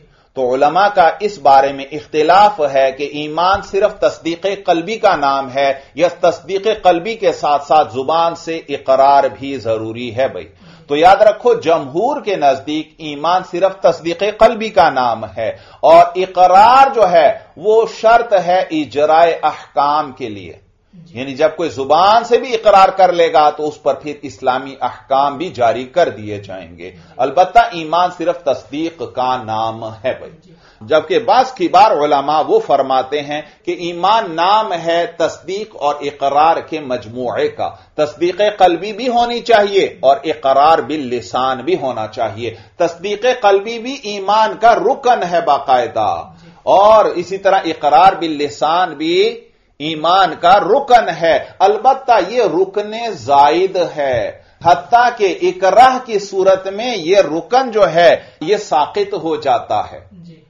تو علماء کا اس بارے میں اختلاف ہے کہ ایمان صرف تصدیق قلبی کا نام ہے یا تصدیق قلبی کے ساتھ ساتھ زبان سے اقرار بھی ضروری ہے. بھائی تو یاد رکھو جمہور کے نزدیک ایمان صرف تصدیق قلبی کا نام ہے، اور اقرار جو ہے وہ شرط ہے اجرائے احکام کے لیے. یعنی جب کوئی زبان سے بھی اقرار کر لے گا تو اس پر پھر اسلامی احکام بھی جاری کر دیے جائیں گے. البتہ ایمان صرف تصدیق کا نام ہے. بھائی جبکہ بعض کبار علماء وہ فرماتے ہیں کہ ایمان نام ہے تصدیق اور اقرار کے مجموعے کا. تصدیق قلبی بھی ہونی چاہیے اور اقرار باللسان بھی ہونا چاہیے. تصدیق قلبی بھی ایمان کا رکن ہے باقاعدہ، اور اسی طرح اقرار باللسان بھی ایمان کا رکن ہے. البتہ یہ رکن زائد ہے، حتیٰ کہ اکراہ کی صورت میں یہ رکن جو ہے یہ ساقط ہو جاتا ہے.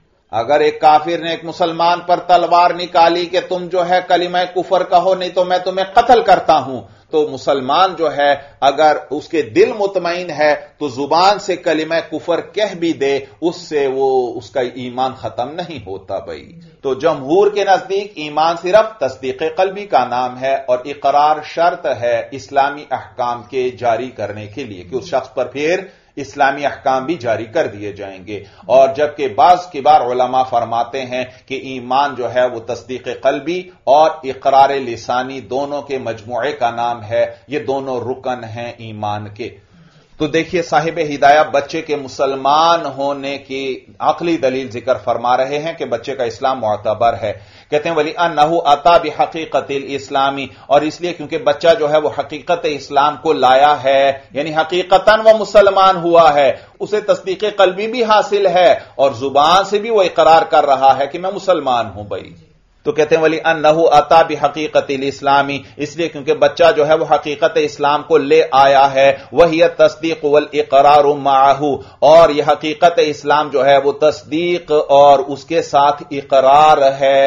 اگر ایک کافر نے ایک مسلمان پر تلوار نکالی کہ تم جو ہے کلمہ کفر کہو نہیں تو میں تمہیں قتل کرتا ہوں، تو مسلمان جو ہے اگر اس کے دل مطمئن ہے تو زبان سے کلمہ کفر کہہ بھی دے، اس سے وہ اس کا ایمان ختم نہیں ہوتا. بھائی تو جمہور کے نزدیک ایمان صرف تصدیق قلبی کا نام ہے، اور اقرار شرط ہے اسلامی احکام کے جاری کرنے کے لیے کہ اس شخص پر پھر اسلامی احکام بھی جاری کر دیے جائیں گے. اور جبکہ بعض کبار علماء فرماتے ہیں کہ ایمان جو ہے وہ تصدیق قلبی اور اقرار لسانی دونوں کے مجموعے کا نام ہے، یہ دونوں رکن ہیں ایمان کے. تو دیکھیے صاحب ہدایہ بچے کے مسلمان ہونے کی عقلی دلیل ذکر فرما رہے ہیں کہ بچے کا اسلام معتبر ہے. کہتے ہیں وَلِأَنَّهُ أَتَى بِحَقِيقَةِ الْإِسْلَامِ، اور اس لیے کیونکہ بچہ جو ہے وہ حقیقت اسلام کو لایا ہے، یعنی حقیقتاً وہ مسلمان ہوا ہے، اسے تصدیق قلبی بھی حاصل ہے اور زبان سے بھی وہ اقرار کر رہا ہے کہ میں مسلمان ہوں. بھائی تو کہتے ہیں وَلِأَنَّهُ أَتَى بِحَقِيقَةِ الْإِسْلَامِ، اس لیے کیونکہ بچہ جو ہے وہ حقیقت اسلام کو لے آیا ہے. وَهِيَ التَّصْدِيقُ وَالْإِقْرَارُ مَعَهُ، اور یہ حقیقت اسلام جو ہے وہ تصدیق اور اس کے ساتھ اقرار ہے.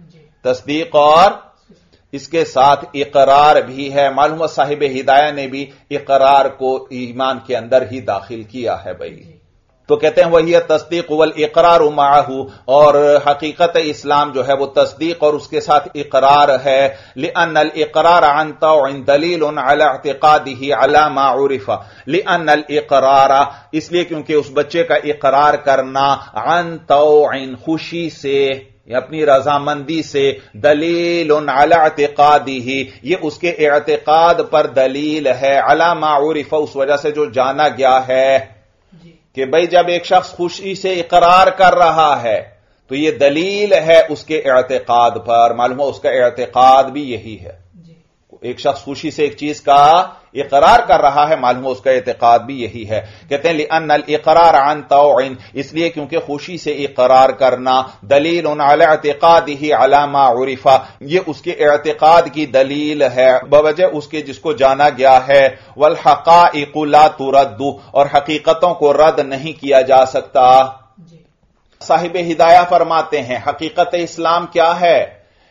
تصدیق اور اس کے ساتھ اقرار بھی ہے. معلوم صاحب ہدایہ نے بھی اقرار کو ایمان کے اندر ہی داخل کیا ہے. بھائی تو کہتے ہیں وہی تصدیق والاقرار معه، اور حقیقت اسلام جو ہے وہ تصدیق اور اس کے ساتھ اقرار ہے. لأن الاقرار عن طوع دلیل على اعتقاده على ما عرف، لأن الاقرار اس لیے کیونکہ اس بچے کا اقرار کرنا عن طوع خوشی سے، اپنی رضامندی سے، دلیل علی اعتقادہ یہ اس کے اعتقاد پر دلیل ہے، علی ما عرف اس وجہ سے جو جانا گیا ہے کہ بھئی جب ایک شخص خوشی سے اقرار کر رہا ہے تو یہ دلیل ہے اس کے اعتقاد پر. معلوم ہو اس کا اعتقاد بھی یہی ہے. ایک شخص خوشی سے ایک چیز کا اقرار کر رہا ہے، معلوم ہو اس کا اعتقاد بھی یہی ہے. کہتے ہیں لأن الاقرار عن طوع، اس لیے کیونکہ خوشی سے اقرار کرنا دلیل علی اعتقادہ علی ما عرف، یہ اس کے اعتقاد کی دلیل ہے بوجہ اس کے جس کو جانا گیا ہے. والحقائق لا ترد، اور حقیقتوں کو رد نہیں کیا جا سکتا. صاحب ہدایہ فرماتے ہیں حقیقت اسلام کیا ہے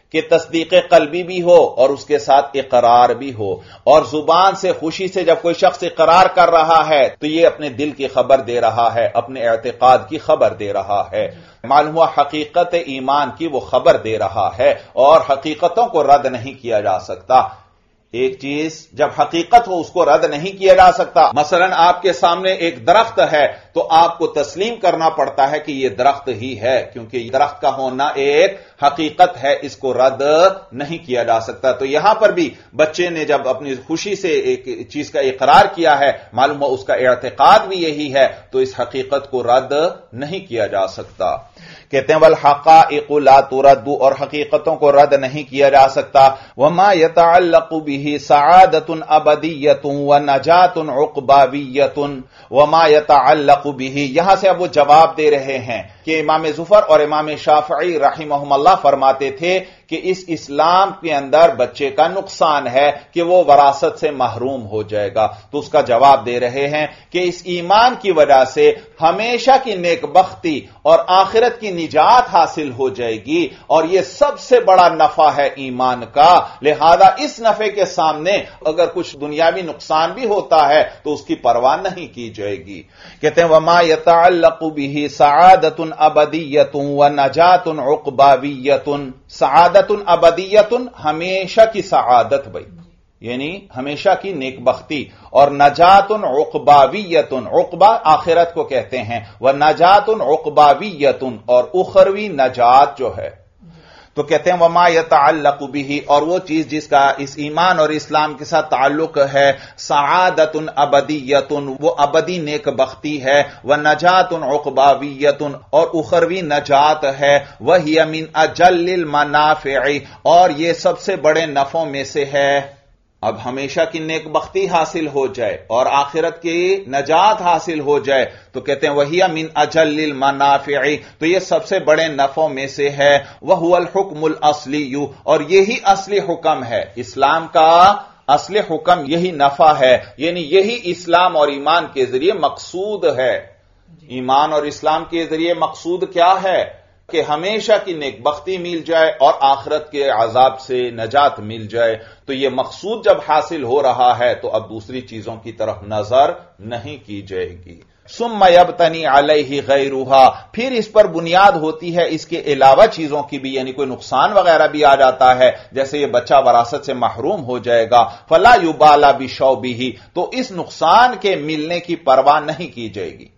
کہ تصدیق قلبی بھی ہو اور اس کے ساتھ اقرار بھی ہو، اور زبان سے خوشی سے جب کوئی شخص اقرار کر رہا ہے تو یہ اپنے دل کی خبر دے رہا ہے، اپنے اعتقاد کی خبر دے رہا ہے، معلوم ہوا حقیقت ایمان کی وہ خبر دے رہا ہے، اور حقیقتوں کو رد نہیں کیا جا سکتا۔ ایک چیز جب حقیقت ہو اس کو رد نہیں کیا جا سکتا۔ مثلا آپ کے سامنے ایک درخت ہے تو آپ کو تسلیم کرنا پڑتا ہے کہ یہ درخت ہی ہے، کیونکہ یہ درخت کا ہونا ایک حقیقت ہے، اس کو رد نہیں کیا جا سکتا۔ تو یہاں پر بھی بچے نے جب اپنی خوشی سے ایک چیز کا اقرار کیا ہے، معلوم ہو اس کا اعتقاد بھی یہی ہے، تو اس حقیقت کو رد نہیں کیا جا سکتا۔ کہتے ہیں والحقائق لا ترد، اور حقیقتوں کو رد نہیں کیا جا سکتا۔ وما يتعلق به سعادۃ ابدیۃ ونجات عقباویۃ، وما يتعلق به، یہاں سے اب وہ جواب دے رہے ہیں کہ امام ظفر اور امام شافعی رحمہم اللہ فرماتے تھے کہ اس اسلام کے اندر بچے کا نقصان ہے کہ وہ وراثت سے محروم ہو جائے گا، تو اس کا جواب دے رہے ہیں کہ اس ایمان کی وجہ سے ہمیشہ کی نیک بختی اور آخرت کی نجات حاصل ہو جائے گی، اور یہ سب سے بڑا نفع ہے ایمان کا، لہذا اس نفع کے سامنے اگر کچھ دنیاوی نقصان بھی ہوتا ہے تو اس کی پرواہ نہیں کی جائے گی۔ کہتے ہیں وما يتعلق به سعادۃ ابدیۃ ونجات عقباویۃ، سعادت ابدیۃ ہمیشہ کی سعادت بھائی، یعنی ہمیشہ کی نیک بختی، اور نجات عقباویۃ، عقبہ آخرت کو کہتے ہیں، ونجات عقباویۃ، اور اخروی نجات جو ہے۔ تو کہتے ہیں وما يتعلق به، اور وہ چیز جس کا اس ایمان اور اسلام کے ساتھ تعلق ہے، سعادت ابدیۃ، وہ ابدی نیک بختی ہے، ونجات عقباویۃ، اور اخروی نجات ہے، وہی من اجل المنافع، اور یہ سب سے بڑے نفعوں میں سے ہے۔ اب ہمیشہ کی نیک بختی حاصل ہو جائے اور آخرت کی نجات حاصل ہو جائے تو کہتے ہیں وہی من اجل المنافع، تو یہ سب سے بڑے نفعوں میں سے ہے، وہو الحکم الاصلی، اور یہی اصلی حکم ہے، اسلام کا اصل حکم یہی نفع ہے، یعنی یہی اسلام اور ایمان کے ذریعے مقصود ہے۔ ایمان اور اسلام کے ذریعے مقصود کیا ہے؟ کہ ہمیشہ کی نیک بختی مل جائے اور آخرت کے عذاب سے نجات مل جائے۔ تو یہ مقصود جب حاصل ہو رہا ہے تو اب دوسری چیزوں کی طرف نظر نہیں کی جائے گی۔ ثم یبتنی علیہ غیرہا، پھر اس پر بنیاد ہوتی ہے اس کے علاوہ چیزوں کی بھی، یعنی کوئی نقصان وغیرہ بھی آ جاتا ہے، جیسے یہ بچہ وراثت سے محروم ہو جائے گا، فلا یبالی بشوبہ، تو اس نقصان کے ملنے کی پرواہ نہیں کی جائے گی۔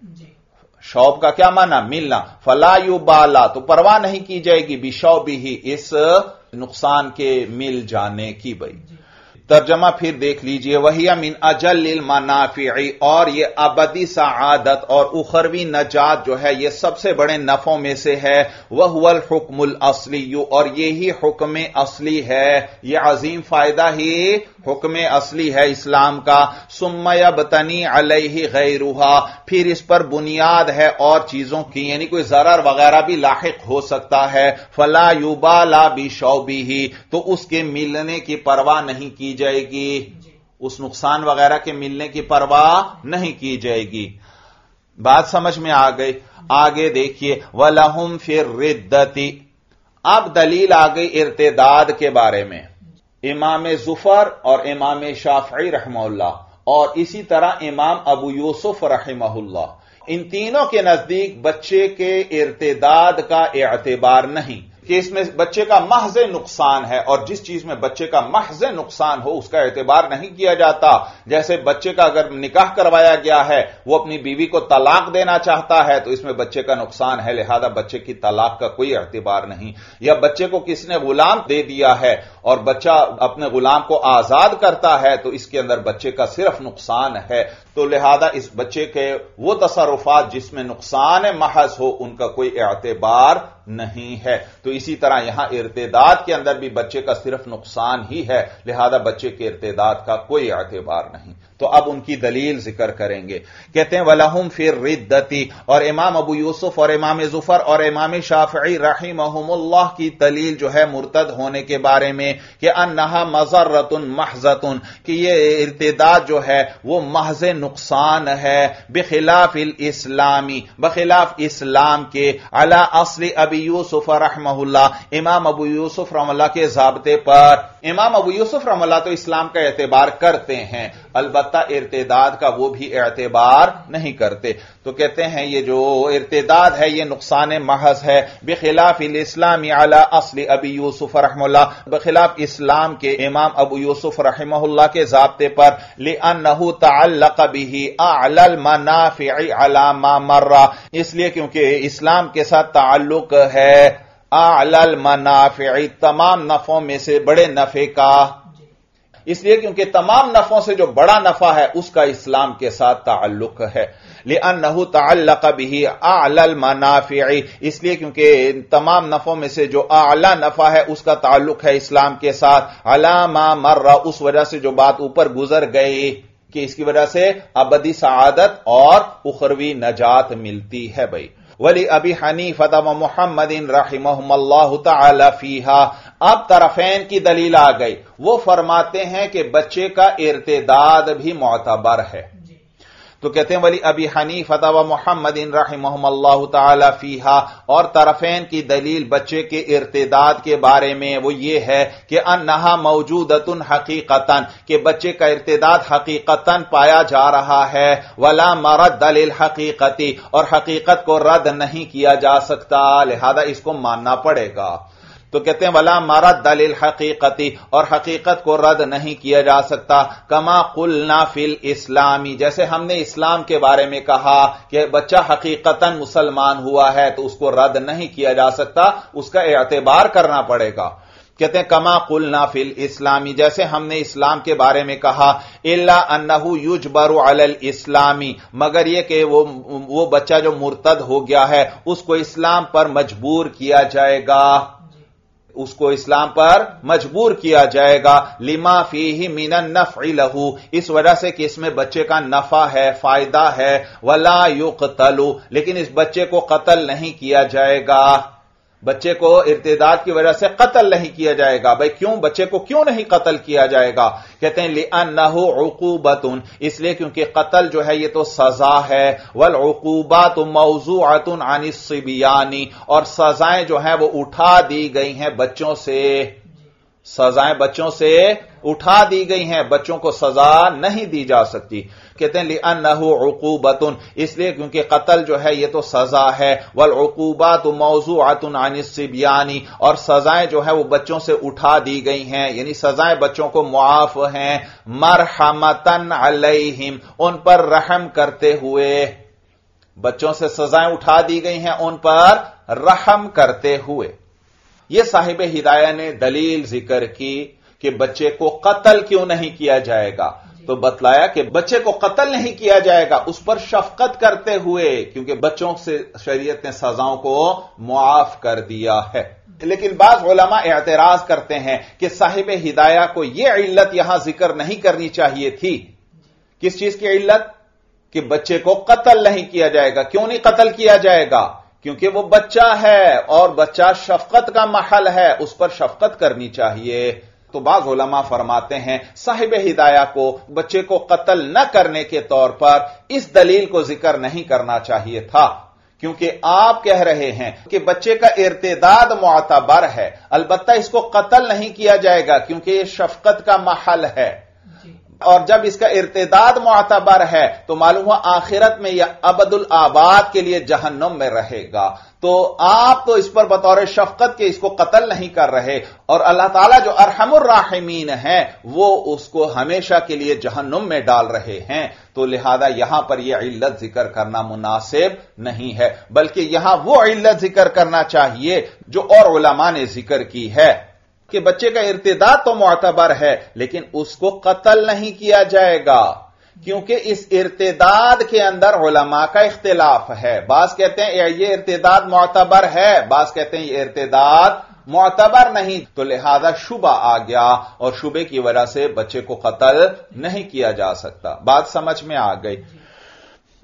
شوب کا کیا معنی؟ ملنا، فلا یبالی، تو پرواہ نہیں کی جائے گی، بشوبہ، اس نقصان کے مل جانے کی۔ بھائی ترجمہ پھر دیکھ لیجئے، وہی من اجل المنافع، اور یہ ابدی سعادت اور اخروی نجات جو ہے یہ سب سے بڑے نفعوں میں سے ہے، وہو الحکم الاصلی، اور یہی حکم اصلی ہے، یہ عظیم فائدہ ہی حکم اصلی ہے اسلام کا۔ ثم یبتنی علیہ غیرہا، پھر اس پر بنیاد ہے اور چیزوں کی، یعنی کوئی ضرر وغیرہ بھی لاحق ہو سکتا ہے، فلا یبالی بشوبہ، تو اس کے ملنے کی پرواہ نہیں کی جائے گی، اس نقصان وغیرہ کے ملنے کی پرواہ نہیں کی جائے گی۔ بات سمجھ میں آ گئی؟ آگے دیکھیے، وَلَهُمْ فِي الرِّدَّةِ، اب دلیل آ گئی ارتداد کے بارے میں۔ امام ظفر اور امام شافعی رحمہ اللہ اور اسی طرح امام ابو یوسف رحمہ اللہ، ان تینوں کے نزدیک بچے کے ارتداد کا اعتبار نہیں، کہ اس میں بچے کا محض نقصان ہے، اور جس چیز میں بچے کا محض نقصان ہو اس کا اعتبار نہیں کیا جاتا۔ جیسے بچے کا اگر نکاح کروایا گیا ہے، وہ اپنی بیوی کو طلاق دینا چاہتا ہے تو اس میں بچے کا نقصان ہے، لہذا بچے کی طلاق کا کوئی اعتبار نہیں۔ یا بچے کو کس نے غلام دے دیا ہے اور بچہ اپنے غلام کو آزاد کرتا ہے تو اس کے اندر بچے کا صرف نقصان ہے، تو لہذا اس بچے کے وہ تصرفات جس میں نقصان محض ہو ان کا کوئی اعتبار نہیں ہے۔ تو اسی طرح یہاں ارتداد کے اندر بھی بچے کا صرف نقصان ہی ہے، لہذا بچے کے ارتداد کا کوئی اعتبار نہیں۔ تو اب ان کی دلیل ذکر کریں گے۔ کہتے ہیں وَلَهُمْ فِي الرِّدَّةِ، اور امام ابو یوسف اور امام ظفر اور امام شافعی رحمہم اللہ کی دلیل جو ہے مرتد ہونے کے بارے میں کہ انہا مضرۃ محضۃ، کہ یہ ارتداد جو ہے وہ محض نقصان ہے، بخلاف الاسلامی، بخلاف اسلام کے، علی اصل ابی یوسف رحمہ रहमहुल्लाह इमाम अबू यूसुफ रहमहुल्लाह के ज़ाब्ते पर। इमाम अबू यूसुफ रहमहुल्लाह तो इस्लाम का एतबार करते हैं, अलबत्ता इर्तिदाद का वो भी एतबार नहीं करते। तो कहते हैं ये जो इर्तिदाद है ये नुकसान महज है, बिखिलाफ इस्लामी अला असली अबी यूसुफ रहमहुल्लाह, बखिलाफ इस्लाम के इमाम अबू यूसुफ रहमहुल्लाह के ज़ाब्ते पर, लिअन्नहु तअल्लक़ बिही अअलल मनाफ़िअ अला मा मर्रा, इसलिए क्योंकि इस्लाम के साथ ताल्लुक है अअलल मनाफ़िअ, तमाम नफ़ों में से बड़े नफ़े का, इसलिए क्योंकि तमाम नफ़ों से जो बड़ा नफ़ा है उसका इस्लाम के साथ ताल्लुक है। लिअन्नहु तअल्लक़ बिही अअलल मनाफ़िअ, इसलिए क्योंकि तमाम नफ़ों में से जो आला नफ़ा है उसका ताल्लुक है इस्लाम के साथ, अला मा मर्रा, उस वजह से जो बात ऊपर गुजर गई कि इसकी वजह से अबदी सआदत और उखरवी नजात मिलती है। भाई वली अबी हनीफा व मुहम्मदिन रहिमहुमुल्लाह तआला फीहा, अब तरफैन की दलील आ गई। वो फरमाते हैं कि बच्चे का इर्तिदाद भी मोतबर है। तो कहते हैं वली अबी हनीफा व मुहम्मदिन रहिमहुमुल्लाह तआला फीहा, और तरफैन की दलील बच्चे के इर्तिदाद के बारे में वो ये है कि अन्नहा मौजूदतुन हकीकतन, कि बच्चे का इर्तिदाद हकीकतन पाया जा रहा है, वला मरद लिल हकीकती, और हकीकत को रद्द नहीं किया जा सकता, लिहाजा इसको मानना पड़ेगा। तो कहते हैं वला मरद लिल हकीकती, और हकीकत को रद्द नहीं किया जा सकता, कमा कुलना फिल इस्लामी, जैसे हमने इस्लाम के बारे में कहा कि बच्चा हकीकतन मुसलमान हुआ है तो उसको रद्द नहीं किया जा सकता, उसका एतबार करना पड़ेगा। कहते हैं कमा कुलना फिल इस्लामी, जैसे हमने इस्लाम के बारे में कहा, इल्ला अन्नहु युजबरु अलल इस्लामी, मगर यह कि वो बच्चा जो मुर्तद हो गया है उसको इस्लाम पर मजबूर किया जाएगा, उसको इस्लाम पर मजबूर किया जाएगा, लिमा फीही मिनन नफ़इ लहू, इस वजह से कि इसमें बच्चे का नफा है, फायदा है, वला युक़तलु, लेकिन इस बच्चे को कत्ल नहीं किया जाएगा, बच्चे को इर्तिदाद की वजह से कत्ल नहीं किया जाएगा। भाई क्यों, बच्चे को क्यों नहीं कत्ल किया जाएगा? कहते हैं लिअन्नहु उक़ूबतुन, इसलिए क्योंकि कत्ल जो है ये तो सजा है, वल उक़ूबातु मौज़ूअतुन अनिस सिबियानी, और सजाएं जो है वो उठा दी गई हैं बच्चों से, सजाएं बच्चों से उठा दी गई हैं, बच्चों को सजा नहीं दी जा सकती। कहते हैं लिअन्नहु उक़ूबतुन, इसलिए क्योंकि कत्ल जो है ये तो सजा है, वल उक़ूबातु मौज़ूअतुन अनिस सिबियानी, और सजाएं जो है वो बच्चों से उठा दी गई हैं, यानी सजाएं बच्चों को मुआफ हैं, मरहमतन अलैहिम, उन पर रहम करते हुए, बच्चों से सजाएं उठा दी गई हैं उन पर रहम करते हुए। यह साहिब हिदाया ने दलील जिक्र की कि बच्चे को कत्ल क्यों नहीं किया जाएगा, तो बतलाया कि बच्चे को कत्ल नहीं किया जाएगा उस पर शफकत करते हुए, क्योंकि बच्चों से शरीयत ने सजाओं को मुआफ कर दिया है। लेकिन बाज़ उलमा एतराज करते हैं कि साहिब हिदाया को यह इल्लत यहां जिक्र नहीं करनी चाहिए थी। किस चीज की इल्लत? कि बच्चे को कत्ल नहीं किया जाएगा। क्यों नहीं कत्ल किया जाएगा? क्योंकि वो बच्चा है और बच्चा शफकत का महल है, उस पर शफकत करनी चाहिए। तो बाज़ उलमा फरमाते हैं साहिब हिदाया को बच्चे को कत्ल न करने के तौर पर इस दलील को जिक्र नहीं करना चाहिए था, क्योंकि आप कह रहे हैं कि बच्चे का इर्तिदाद मुअतबर है, अलबत्ता इसको कत्ल नहीं किया जाएगा क्योंकि यह शफकत का महल है, और जब इसका इर्तिदाद मुअतबर है तो मालूम हुआ आखिरत में यह अबदुल आबाद के लिए जहन्नुम में रहेगा। तो आप तो इस पर बतौर शफकत के इसको कत्ल नहीं कर रहे, और अल्लाह ताला जो अरहमुर राहिमीन है वो उसको हमेशा के लिए जहन्नुम में डाल रहे हैं। तो लिहाजा यहां पर यह इल्लत जिक्र करना मुनासिब नहीं है, बल्कि यहां वो इल्लत जिक्र करना चाहिए जो और उलमा ने जिक्र की है कि बच्चे का इर्तिदाद तो मुअतबर है लेकिन उसको कत्ल नहीं किया जाएगा, क्योंकि इस इर्तिदाद के अंदर उलमा का इख्तिलाफ है। बाज़ कहते हैं ये इर्तिदाद मुअतबर है, बाज़ कहते हैं ये इर्तिदाद मुअतबर नहीं, तो लिहाजा शुबा आ गया और शुबे की वजह से बच्चे को कत्ल नहीं किया जा सकता। बात समझ में आ गई।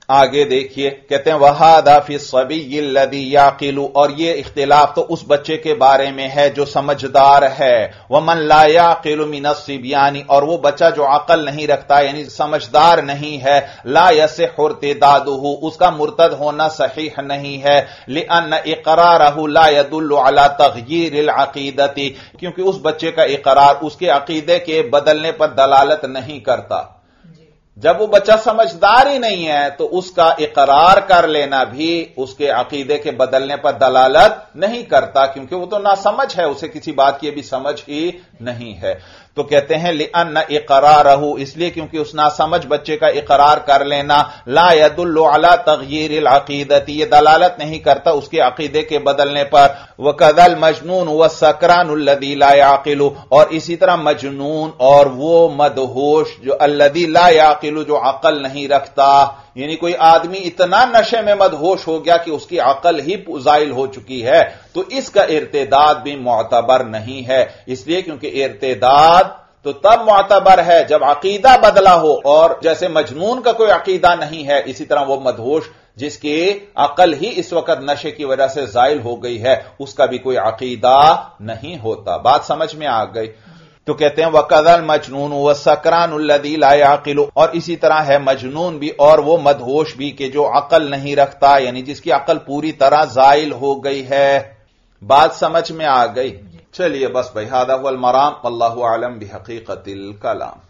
آگے دیکھیے کہتے ہیں وَهَذَا فِي الصَّبِيِّ الَّذِي يَعْقِلُ، اور یہ اختلاف تو اس بچے کے بارے میں ہے جو سمجھدار ہے، وَمَن لَا يَعْقِلُ مِنَ الصِّبْيَانِ، اور وہ بچہ جو عقل نہیں رکھتا یعنی سمجھدار نہیں ہے، لَا يَصِحُّ ارْتِدَادُهُ، اس کا مرتد ہونا صحیح نہیں ہے، لِأَنَّ إِقْرَارَهُ لَا يَدُلُّ عَلَى تَغْيِيرِ الْعَقِيدَةِ، کیونکہ اس بچے کا اقرار اس کے عقیدے کے بدلنے پر دلالت نہیں کرتا۔ جب وہ بچہ سمجھدار ہی نہیں ہے تو اس کا اقرار کر لینا بھی اس کے عقیدے کے بدلنے پر دلالت نہیں کرتا، کیونکہ وہ تو ناسمجھ ہے، اسے کسی بات کی بھی سمجھ ہی نہیں ہے۔ تو کہتے ہیں لِأَنَّ إِقْرَارَهُ، اس لیے کیونکہ اس ناسمجھ بچے کا اقرار کر لینا لا يدل على تغییر العقیدۃ، یہ دلالت نہیں کرتا اس کے عقیدے کے بدلنے پر۔ وَكَذَا الْمَجْنُونُ وَالسَّكْرَانُ الَّذِي لَا يَعْقِلُ، اور اسی طرح مجنون اور وہ مدہوش جو الذی لا يعقل، جو عقل نہیں رکھتا، یعنی کوئی آدمی اتنا نشے میں مدہوش ہو گیا کہ اس کی عقل ہی زائل ہو چکی ہے، تو اس کا ارتداد بھی معتبر نہیں ہے، اس لیے کیونکہ ارتداد تو تب معتبر ہے جب عقیدہ بدلا ہو، اور جیسے مجنون کا کوئی عقیدہ نہیں ہے اسی طرح وہ مدہوش جس کی عقل ہی اس وقت نشے کی وجہ سے زائل ہو گئی ہے اس کا بھی کوئی عقیدہ نہیں ہوتا۔ بات سمجھ میں آ گئی؟ تو کہتے ہیں وَكَذَا الْمَجْنُونُ وَالسَّكْرَانُ الَّذِي لَا يَعْقِلُ، اور اسی طرح ہے مجنون بھی اور وہ مدہوش بھی کہ جو عقل نہیں رکھتا، یعنی جس کی عقل پوری طرح زائل ہو گئی ہے۔ بات سمجھ میں آ گئی؟ چلیے بس بھائی، ھذا هو المرام، واللہ اعلم بحقیقت الکلام۔